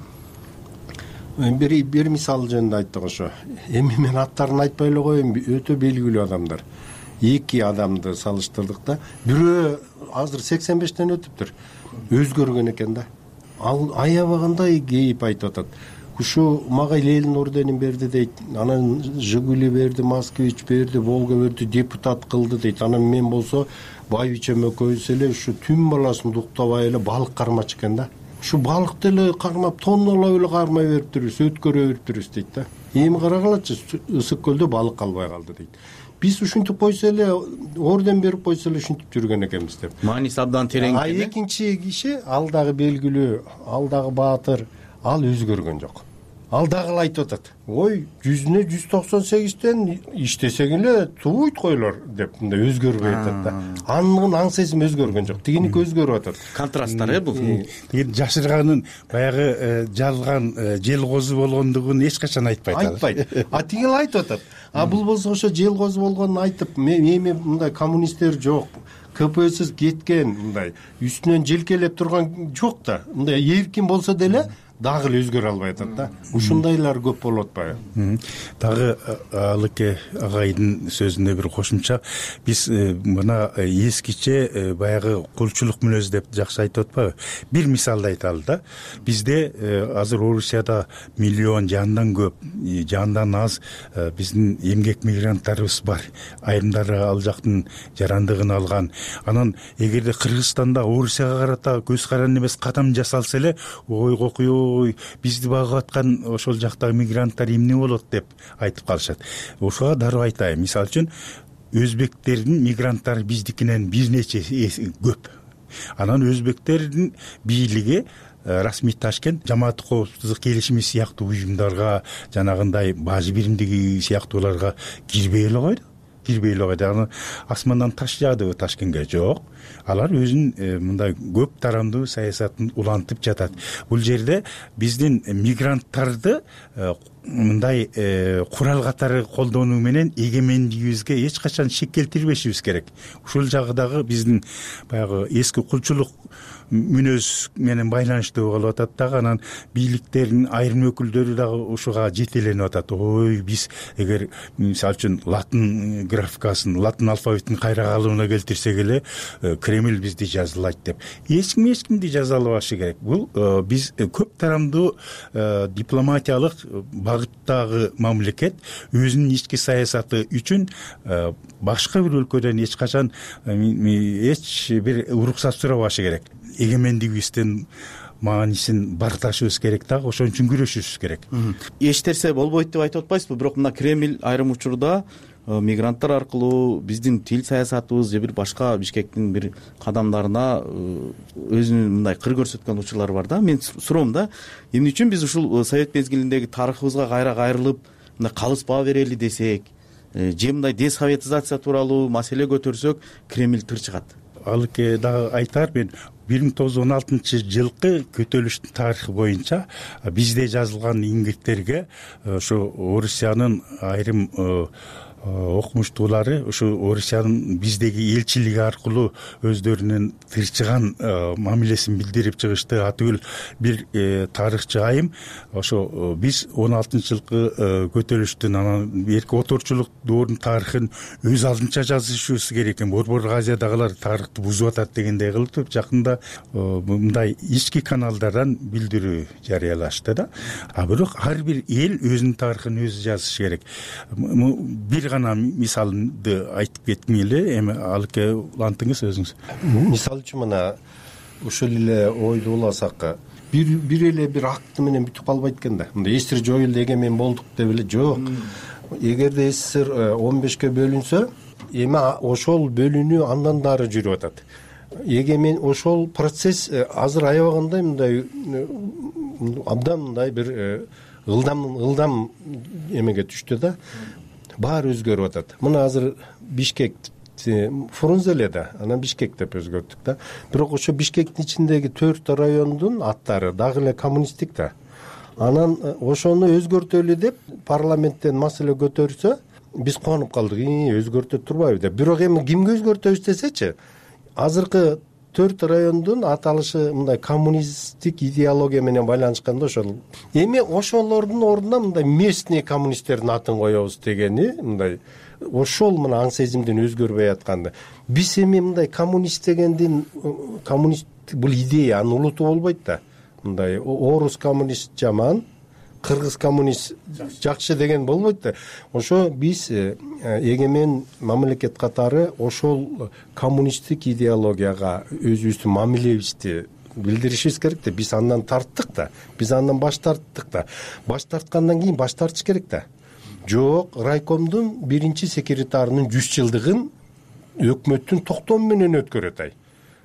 бир мисал жөнүндө айттык ошо. Эми мен аттарын айтпай эле коеюн, өтө белгилүү адамдар. Эки адамды салыштырдык да. Бирөө азыр 85тен өтүптүр. Өзгөргөн экен да. Ал аябагандай кейип айтып атат. Ушу мага Ленин орденин берди дейт. Анан Жигули берди, Москвич берди, Волга берди, депутат кылды дейт. Анан мен болсо Байбичем экөөбүз эле ушу түн баласын уктабай эле балык кармачы экен да. Ушу балыкты эле кармап, тонналап эле кармай берип турбуз, өткөрө берип турбуз дейт да. Эми карагалачы, ысык көлдө балык калбай калды дейт. Биз ушинтип койсо эле, орден берип койсо эле ушинтип жүргөн экенбиз деп. Мааниси абдан терең экен. Экинчи киши, ал дагы белгилүү, ал дагы баатыр, ал өзгөргөн жок. Ал дагы айтып атат. Ой, 100-нө 198тен иштесең эле туйт койлор деп мындай өзгөрбөй атат да. Анын аң сезим өзгөргөн жок. Тигиники өзгөрүп атат. Контрасттар бул. Тиги жашырганын баягы жалган жел козу болгондугун эч качан айтпайт. Айтпайт. Тигил айтып атат. Бул болсо ошо жел козу болгонун айтып, эми мындай коммунисттер жок. КПСС кеткен мындай үстүнөн желкелеп турган жок да. Мындай эркин болсо деле дагы эле өзгөрө албай атат да. Ушундайлар көп болуп атпайбы? Дагы Алыке агайдын сөзүнө бир кошумча, биз мына эскиче баягы кулчулук мүнөз деп жакшы айтып атпайбы? Бир мисалды айталы да. Бизде азыр Орусияда миллион жандан көп, жандан аз биздин эмгек мигранттарыбыз бар. Айрымдары ал жактын жарандыгын алган. Анан эгерде Кыргызстанда Орусияга карата көз каранды эмес кадам жасалса эле, ой кокуй, бизди багып аткан ошол жактагы мигранттар эмне болот деп айтып калышат. Ошого дароо айтайын. Мисалы үчүн өзбектердин мигранттары биздикинен бир нече көп. Анан өзбектердин бийлиги расмий Ташкент жамаат коопсуздук келишими сыяктуу уюмдарга, жанагындай бажы биримдиги сыяктууларга кирбей эле койду. Анан асмандан таш жаадыбы Ташкентке? Жок. Алар өзүнүн мындай көп тарамдуу саясатын улантып жатат. Бул жерде биздин мигранттарды мындай курал катары колдонуу менен эгемендигибизге эч качан шек келтирбешибиз керек. Ушул жагы дагы биздин баягы эски кулчулук мүнөз менен байланыштуу болуп атат дагы. Анан бийликтердин айрым өкүлдөрү дагы ушуга жетеленип атат. Ой, биз эгер мисалы үчүн латын графикасын, латын алфавитин кайра калыбына келтирсек эле Кремль бизди жазалайт деп. Эчкимди жазалабашы керек. Бул биз көп тарамдуу дипломатиялык багыттагы мамлекет өзүнүн ички саясаты үчүн башка бир өлкөдөн эч качан эч бир уруксат сурабашы керек. Эгемендигибизден маанисин барташыбыз керек дагы, ошон үчүн күрөшүшүбүз керек. Эч нерсе болбойт деп айтып атпайсызбы? Бирок мына Кремль айрым учурда мигранттар аркылуу биздин тил саясатыбыз же бир башка Бишкектин бир кадамдарына өзүнүн мындай кыр көрсөткөн учурлар бар да. Мен суроом да, эмне үчүн биз ушул совет мезгилиндеги тарыхыбызга кайра кайрылып мындай калыспа берели десек, же мындай десоветизация тууралуу маселе көтөрсөк, Кремль тырчыгат. Алыке дагы айтаар, мен 1916 жылкы көтөрүлүштүн тарыхы боюнча бизде жазылган иңгектерге ошо Орусиянын айрым окумуштуулары ушу Орусиянын биздеги элчилиги аркылуу өздөрүнүн тырчыган мамилесин билдирип чыгышты. Атүгүл бир тарыхчы айым ошо биз 16-жылкы көтөрүлүштүн анан эрки отурчулук доорунун тарыхын өз алдынча жазышыбыз керек экен. Борбор Азиядагылар тарыхты бузуп атат дегендей кылып жакында мындай ички каналдардан билдирүү жарыялашты да. Бирок ар бир эл өзүнүн тарыхын өзү жазышы керек. Бир гана мисалды айтып кетким эле, эми Алыке улантыңыз өзүңүз. Мисалы үчүн мына ушул эле ойду уласак, бир эле бир акты менен бүтүп калбайт экен да. Мындай СССР жоюлду, эгемен болдук деп эле жок. Эгерде СССР 15ке бөлүнсө, эми ошол бөлүнүү андан дары жүрүп атат. Эгемен ошол процесс азыр аябагандай мындай абдан мындай бир ылдам эмеге түштү да. Баары өзгөрүп атат. Мына азыр Бишкек Фрунзе эле да, анан Бишкек деп өзгөрттүк да. Бирок ошо Бишкектин ичиндеги 4 райондун аттары дагы эле коммунисттик да. Анан ошону өзгөртөлү деп парламенттен маселе көтөрсө, биз кубанып калдык, өзгөртө турбайбы деп. Бирок эми кимге өзгөртөбүз десечи, азыркы 4 райондун аталышы мындай коммунисттик идеология менен байланышканда ошол. Эми ошолордун ордуна мындай местный коммунисттердин атын коебуз дегени мындай ошол мына аң сезимден өзгөрбөй атканды. Биз эми мындай коммунист дегендин коммунист бул идея, анын улуту болбойт да. Мындай орус коммунист жаман, кыргыз коммунист жакшы деген болбойт да. Ошо биз эгемен мамлекет катары ошол коммунисттик идеологияга өзүбүздүн мамилебизди билдиришибиз керек да. Биз андан тарттык да. Биз андан баш тарттык да. Баш тарткандан кийин баш тартыш керек да. Жок, райкомдун биринчи секретарынын 100 жылдыгын өкмөттүн токтому менен өткөрөт ай.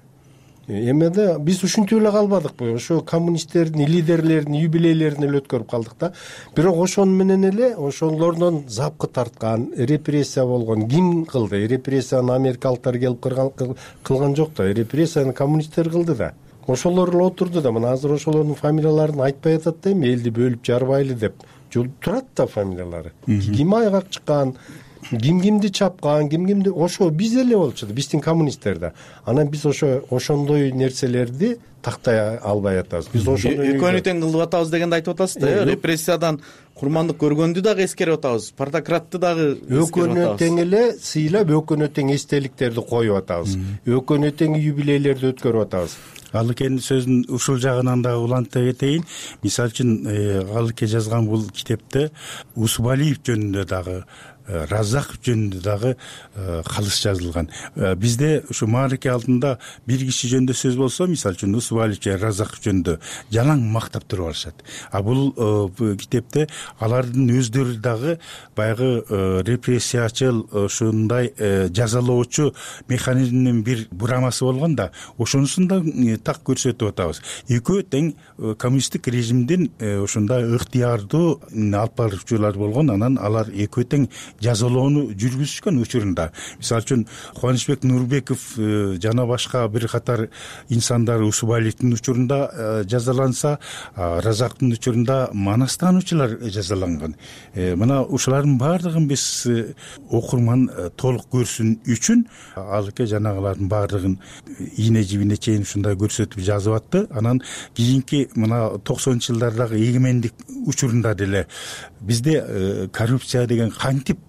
Эмеде биз ушинтип эле калбадыкпы? Ошо коммунисттердин лидерлеринин юбилейлерин эле өткөрүп калдык да. Бирок ошон менен эле ошолордон запкы тарткан, репрессия болгон ким кылды? Репрессияны америкалыктар келип кылган жок да. Репрессияны коммунисттер кылды да. Ошолор эле отурду да. Мына азыр ошолордун фамилияларын айтпай атат да эми, элди бөлүп жарбайлы деп. Турат да фамилиялары. Ким айгак чыккан, кимди чапкан, кимди ошо биз эле болчу да, биздин коммунисттер да. Анан биз ошондой нерселерди тактай албай атабыз. Биз ошону экөөнү тең кылып атабыз дегенди айтып атасыз да. Репрессиядан курмандык көргөндү дагы эскерип атабыз, Спартакратты дагы экөөнү тең эле сыйлап, экөөнү тең эстеликтерди коюп атабыз. Экөөнү тең юбилейлерди өткөрүп атабыз. Алыкенин сөзүн ушул жагынан дагы уланта кетейин. Мисалы үчүн Алыке жазган бул китепте Усубалиев жөнүндө дагы, Разаков жөнүндө дагы калыс жазылган. Бизде ушу маареке алдында бир киши жөнүндө сөз болсо, мисалы үчүн Усубалиев же Разаков жөнүндө жалаң мактап туруп алышат. Бул китепте алардын өздөрү дагы баягы репрессиячыл, ушундай жазалоочу механизмдин бир бурамасы болгон да, ошонусун да так көрсөтүп атабыз. Экөө тең коммунисттик режимдин ушундай ыктыярдуу алып баруучулар болгон, анан алар экөө тең жазалоону жүргүзүшкөн учурунда. Мисалы үчүн Кубанычбек Нурбеков жана башка бир катар инсандар Усубалиевдин учурунда жазаланса, Разаковдун учурунда манастануучулар жазаланган. Мына ушулардын баардыгын биз окурман толук көрсүн үчүн Алыке жанагылардын баардыгын ийне жибине чейин ушундай көрсөтүп жазып атты. Анан кийинки мына 90-жылдардагы эгемендик учурунда деле бизде коррупция деген кантип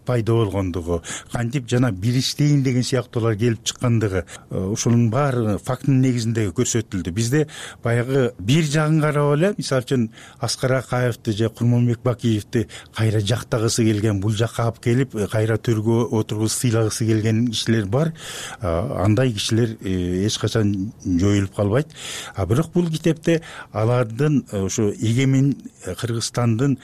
пайда болгондугу, кантип жана бириштейин деген сыяктуулар келип чыккандыгы, ушунун баары фактынын негизинде көрсөтүлдү. Бизде баягы бир жагын карап эле, мисалы үчүн Аскар Акаевди же Курманбек Бакиевди кайра жактагысы келген, бул жакка алып келип кайра төргө отургузуп сыйлагысы келген кишилер бар. Андай кишилер эч качан жоюлуп калбайт. Бирок бул китепте алардын ушу эгемен Кыргызстандын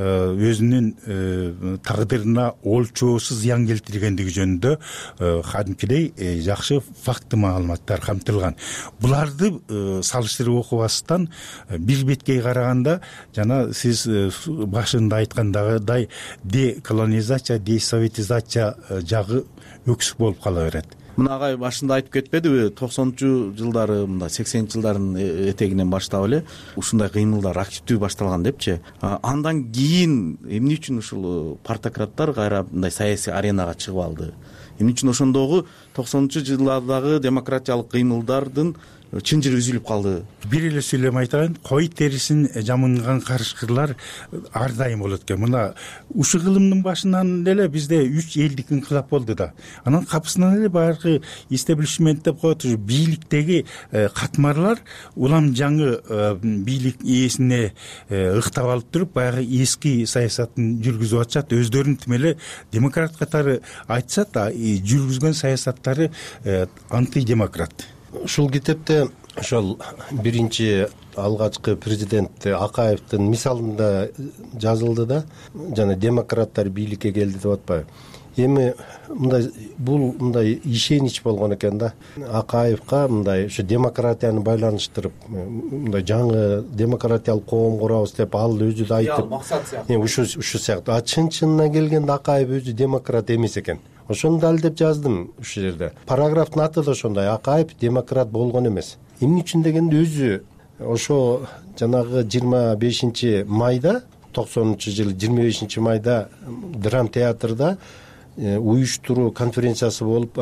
өзүнүн тагдырына олчоосуз зыян келтиргендиги жөнүндө кадимкидей жакшы факты маалыматтар камтылган. Буларды салыштырып окубастан бир беткей караганда жана сиз башында айткандагыдай деколонизация, десоветизация жагы өксүк болуп кала берет. Мына агай башында айтып кетпедиби, 90 жылдары, мындай 80 жылдардын этегинен баштап эле ушундай кыймылдар активдүү башталган депчи. Андан кийин эмне үчүн ушул партократтар кайра мындай саясий аренага чыгып алды? Эмне үчүн ошондогу 90 жылдардагы демократиялык кыймылдардын чынжыры үзүлүп калды? Бир эле сүйлөм айтайын. Кой терисин жамынган карышкырлар ар дайым болот экен. Мына ушу кылымдын башынан эле бизде 3 элдик инкылап болду да. Анан капысынан эле баягы истеблишмент деп коет, ушу бийликтеги катмарлар улам жаңы бийлик ээсине ыктап алып туруп, баягы эски саясатын жүргүзүп атышат. Өздөрүн тим эле демократ катары айтышат, жүргүзгөн саясаттары антидемократ. Ушул китепте ошол биринчи алгачкы президент Акаевдин мисалында жазылды да, жана демократтар бийликке келди деп атпайбы. Эми мындай бул мындай ишенич болгон экен да. Акаевга мындай ушу демократияны байланыштырып, мындай жаңы демократиялык коом курабыз деп ал өзү да айтып, ушу сыяктуу. Чын-чынына келгенде Акаев өзү демократ эмес экен. Ошону далилдеп жаздым ушул жерде. Параграфтын аты да ошондой. Акаев демократ болгон эмес. Эмне үчүн дегенде өзү ошо жанагы 25 майда 90-жылы 25 майда драм театрда уюштуруу конференциясы болуп,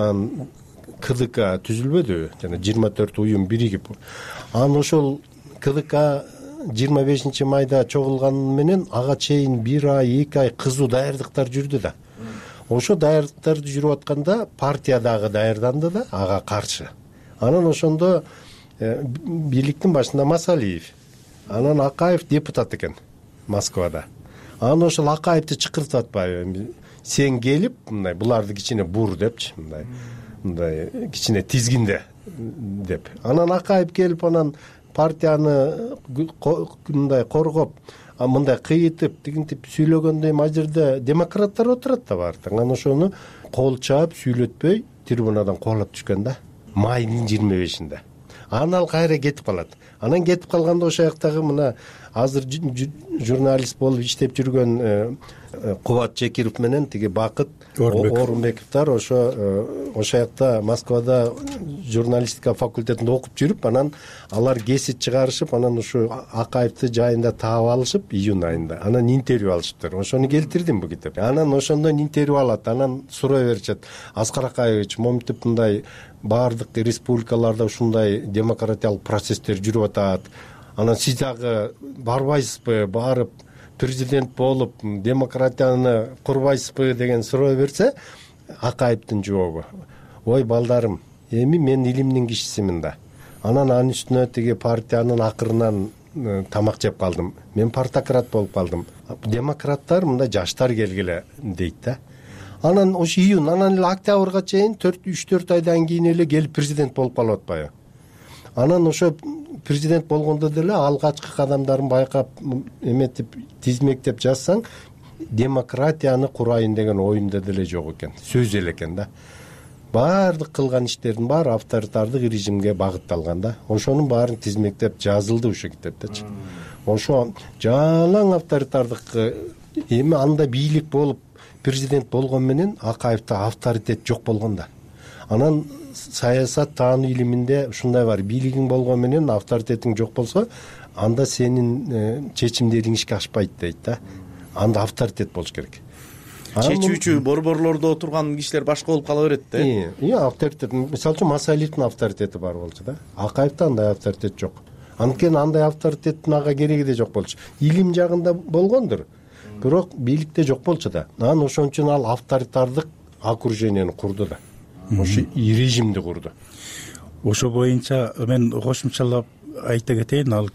КДК түзүлбөдүбү? Жана 24 уюм биригип. Анан ошол КДК 25 майда чогулганы менен ага чейин 1 ай, 2 ай кызуу даярдыктар жүрдү да. Ошо даярдыктарды жүрүп атканда партия дагы даярданды да ага каршы. Анан ошондо бийликтин башында Масалиев, анан Акаев депутат экен Москвада. Анан ошол Акаевди чакыртып атпайбы? Сен келип, мындай буларды кичине бур депчи, мындай кичине тизгинде деп. Анан Акаев келип, анан партияны мындай коргоп, мындай кыйытып, тигинтип сүйлөгөндө эми ал жерде демократтар отурат да бар. Анан ошону кол чаап сүйлөтпөй трибунадан кубалап түшкөн да. Майдын 25-inde. Анан ал кайра кетип калат. Анан кетип калганда ошол жактагы мына азыр журналист болуп иштеп жүргөн Кубат Жекиров менен тиги Бакыт Орунбековдор ошо жакта Москвада журналистика факультетинде окуп жүрүп, анан алар кесип чыгарышып, анан ушу Акаевди жайында таап алышып июнь айында. Анан интервью алышыптыр. Ошону келтирдим бу китеп. Анан ошондон интервью алат, анан сурай беришет. Аскар Акаевич, моминтип мындай баардык республикаларда ушундай демократиялык процесстер жүрүп атат. Анан сиз дагы барбайсызбы, барып президент болуп демократияны курбайсызбы деген суроо берсе, Акаевдин жообу: ой балдарым, эми мен илимдин кишисимин да. Анан анын үстүнө тиги партиянын акырынан тамак жеп калдым. Мен партократ болуп калдым. Демократтар мындай жаштар келгиле дейт да. Анан ошо июнь, анан эле октябрга чейин 3-4 айдан кийин эле келип президент болуп калып атпайбы? Анан ошо президент болгондо деле алгачкы кадамдарын байкап эметип тизмектеп жазсаң, демократияны курайын деген оюнда деле жок экен. Сөз эле экен да. Баардык кылган иштердин баары авторитардык режимге багытталган да. Ошонун баарын тизмектеп жазылды ушул китептечи. Ошо жалаң авторитардык, эми анда бийлик болуп президент болгон менен Акаевда авторитет жок болгон да. Анан саясат таануу илиминде ушундай бар: бийлигиң болгон менен авторитетиң жок болсо, анда сенин чечимдериң ишке ашпайт дейт да. Анда авторитет болуш керек. Чечүүчү борборлордо отурган кишилер башка болуп кала берет да. Авторитет, мисалы үчүн Масалиевдин авторитети бар болчу да. Акаевда андай авторитет жок. Анткени андай авторитеттин ага кереги да жок болчу. Илим жагында болгондур. бирок бийликте жок болчу да. Анан ошон үчүн ал авторитардык окружениени курду да, ошо режимди курду. Ошо боюнча мен кошумчалап айта кетейин, ал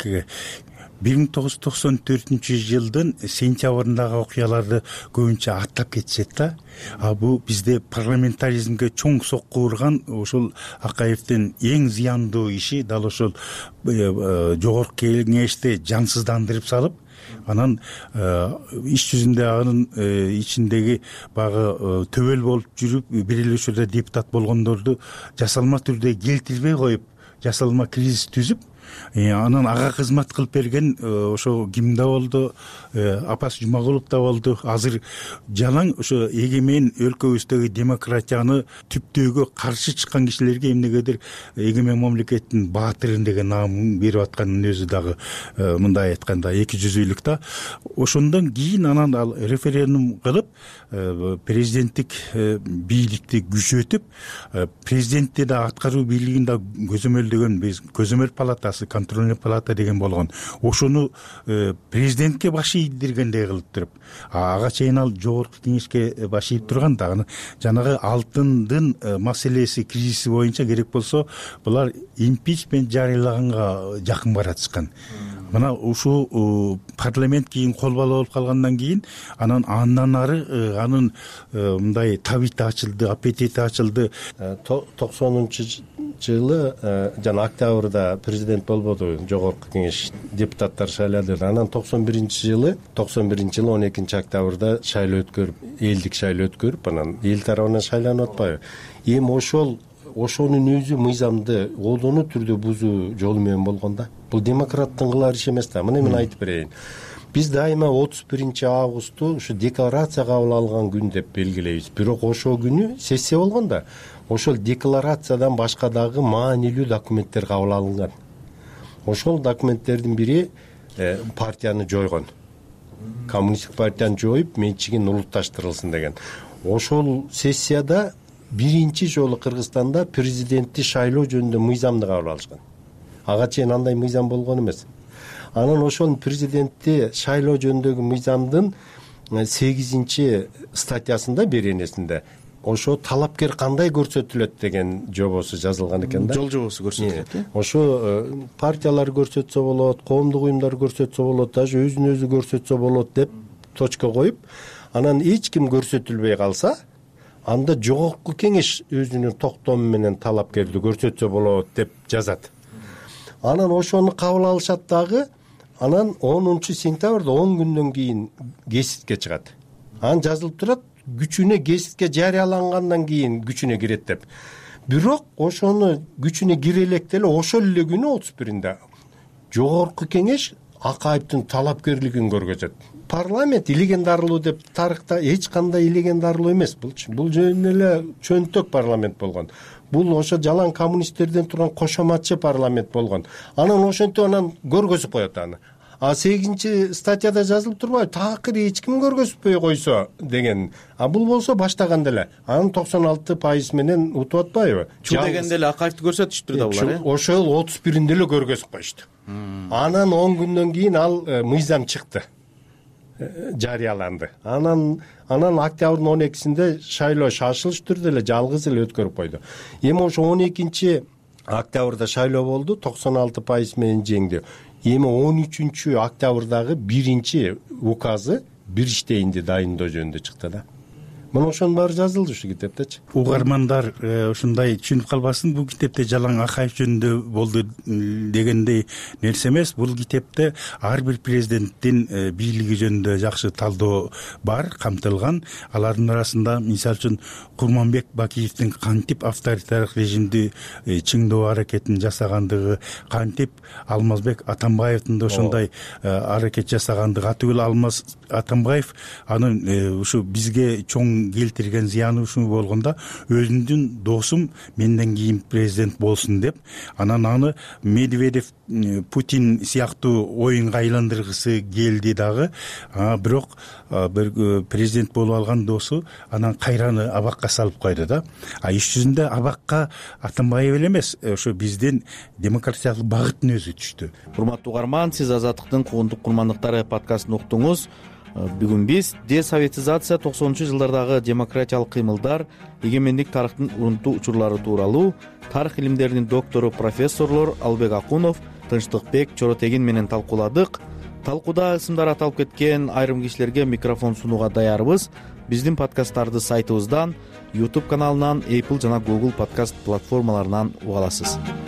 1994 жылдын сентябрындагы окуяларды көбүнчө аттап кетишет да. Бул бизде парламентаризмге чоң сокку урган ушул Акаевдин эң зыяндуу иши дал ошол жогорку кеңешти жансыздандырып салып, анан иш жүзүндө анын ичиндеги баягы төбөл болуп жүрүп бир эле учурда депутат болгондорду жасалма түрдө келтирбей коюп, жасалма кризис түзүп, анан ага кызмат кылып берген ошо ким да болду, Апас Жумагулов да болду. Азыр жалаң ошо эгемен өлкөбүздөгү демократияны түптөөгө каршы чыккан кишилерге эмнегедир эгемен мамлекеттин баатыры деген наамын берип атканын өзү дагы мындай айтканда эки жүзүйлүк да. Ошондон кийин анан ал референдум кылып президенттик бийликти күчөтүп, президентти да аткаруу бийлигин да көзөмөлдөгөн биз көзөмөл палатасы, контрольный палата деген болгон. Ошону президентке баш ийдиргендей кылып туруп, ага чейин ал жогорку кеңешке баш ийип турган да. Жанагы алтындын маселеси, кризиси боюнча керек болсо булар импичмент жарыялаганга жакын баратышкан. Мына ушул парламент кийин кол бала болуп калгандан кийин андан ары анын мындай табити ачылды, аппетити ачылды. 90-жылы жана октябрда президент болбоду, жогорку кеңеш депутаттар шайлады. Анан 91-жылы 12 октябрда шайлоо өткөрүп, элдик шайлоо өткөрүп, анан эл тарабынан шайланып атпайбы. Эми ошонун өзү мыйзамды колдонуу түрдө бузуу жолу менен болгон да. Бул демократтын кылар иши эмес да. Мына мен айтып берейин. Биз дайыма 31 августу ушу декларация кабыл алган күн деп белгилейбиз. Бирок ошол күнү сессия болгон да. Ошол декларациядан башка дагы маанилүү документтер кабыл алынган. Ошол документтердин бири партияны жойгон. Коммунисттик партияны жоюп, менчигин улутташтырылсын деген. Ошол сессияда биринчи жолу Кыргызстанда президентти шайлоо жөнүндө мыйзамды кабыл алышкан. Ага чейин андай мыйзам болгон эмес. Анан ошол президентти шайлоо жөнүндөгү мыйзамдын 8 статьясында, беренесинде ошо талапкер кандай көрсөтүлөт деген жобосу жазылган экен да. Жол жобосу көрсөтүлөт. Ошо партиялар көрсөтсө болот, коомдук уюмдар көрсөтсө болот, даже өзүн өзү көрсөтсө болот деп точка коюп, анан эч ким көрсөтүлбөй калса, анда жогорку кеңеш өзүнүн токтому менен талапкерди көрсөтсө болот деп жазат. Анан ошону кабыл алышат дагы. Анан 10 сентябрда 10 күндөн кийин гезитке чыгат. Анан жазылып турат, күчүнө гезитке жарыялангандан кийин күчүнө кирет деп. Бирок ошону күчүнө кире электе эле ошол эле күнү 31-нде жогорку кеңеш Акаевдин талапкерлигин көргөзөт. Парламент илеген дарылуу деп тарыхта эч кандай илеген дарылуу эмес булчу. Бул жөн эле чөнтөк парламент болгон. Бул ошо жалаң коммунисттерден турган кошоматчы парламент болгон. Анан ошентип анан көргөзүп коет аны. 8 статьяда жазылып турбайбы? Такыр эч ким көргөзүппөй койсо деген. Бул болсо баштаганда эле анын 96% менен утуп атпайбы? Чу дегенде эле Акаевди көрсөтүштүр да булар. Ошол 31-нде эле көргөзүп коюшту. Анан 10 күндөн кийин ал мыйзам чыкты. Жарыяланды. Анан октябрдын 12-синде шайлоо шашылыш түрдө эле жалгыз эле өткөрүп койду. Эми ошо 12 октябрда шайлоо болду, 96% менен жеңди. Эми 13 октябрдагы биринчи указы бир иштейинди дайындоо жөнүндө чыкты да. Мына ошонун баары жазылды ушу китептечи. Угармандар ушундай түшүнүп калбасын, бул китепте жалаң Акаев жөнүндө болду дегендей нерсе эмес. Бул китепте ар бир президенттин бийлиги жөнүндө жакшы талдоо бар, камтылган. Алардын арасында мисалы үчүн Курманбек Бакиевдин кантип авторитардык режимди чыңдоо аракетин жасагандыгы, кантип Алмазбек Атамбаевдин да ошондой аракет жасагандыгы, атүгүл Алмаз Атамбаев анын ушу бизге чоң келтирген зыяны ушул болгондо, өзүмдүн досум менден кийин президент болсун деп, анан аны Медведев, Путин сыяктуу оюнга айландыргысы келди дагы. Бирок бир президент болуп алган досу анан кайраны абакка салып койду да. Иш жүзүндө абакка Атамбаев эле эмес, ошо биздин демократиялык багыттын өзү түштү. Урматтуу угарман, сиз Азаттыктын куугунтук курмандыктары подкастын уктуңуз. Бүгүн биз десоветизация 90-жылдардагы демократиялык кыймылдар, эгемендик тарыхтын урунтуу учурлары тууралуу тарых илимдеринин доктору профессорлор Албек Акунов, Тынчтыкбек Чоротегин менен талкууладык. Талкууда ысымдар аталып кеткен айрым кишилерге микрофон сунууга даярбыз. Биздин подкасттарды сайтыбыздан, YouTube каналынан, Apple жана Google подкаст платформаларынан уга аласыз.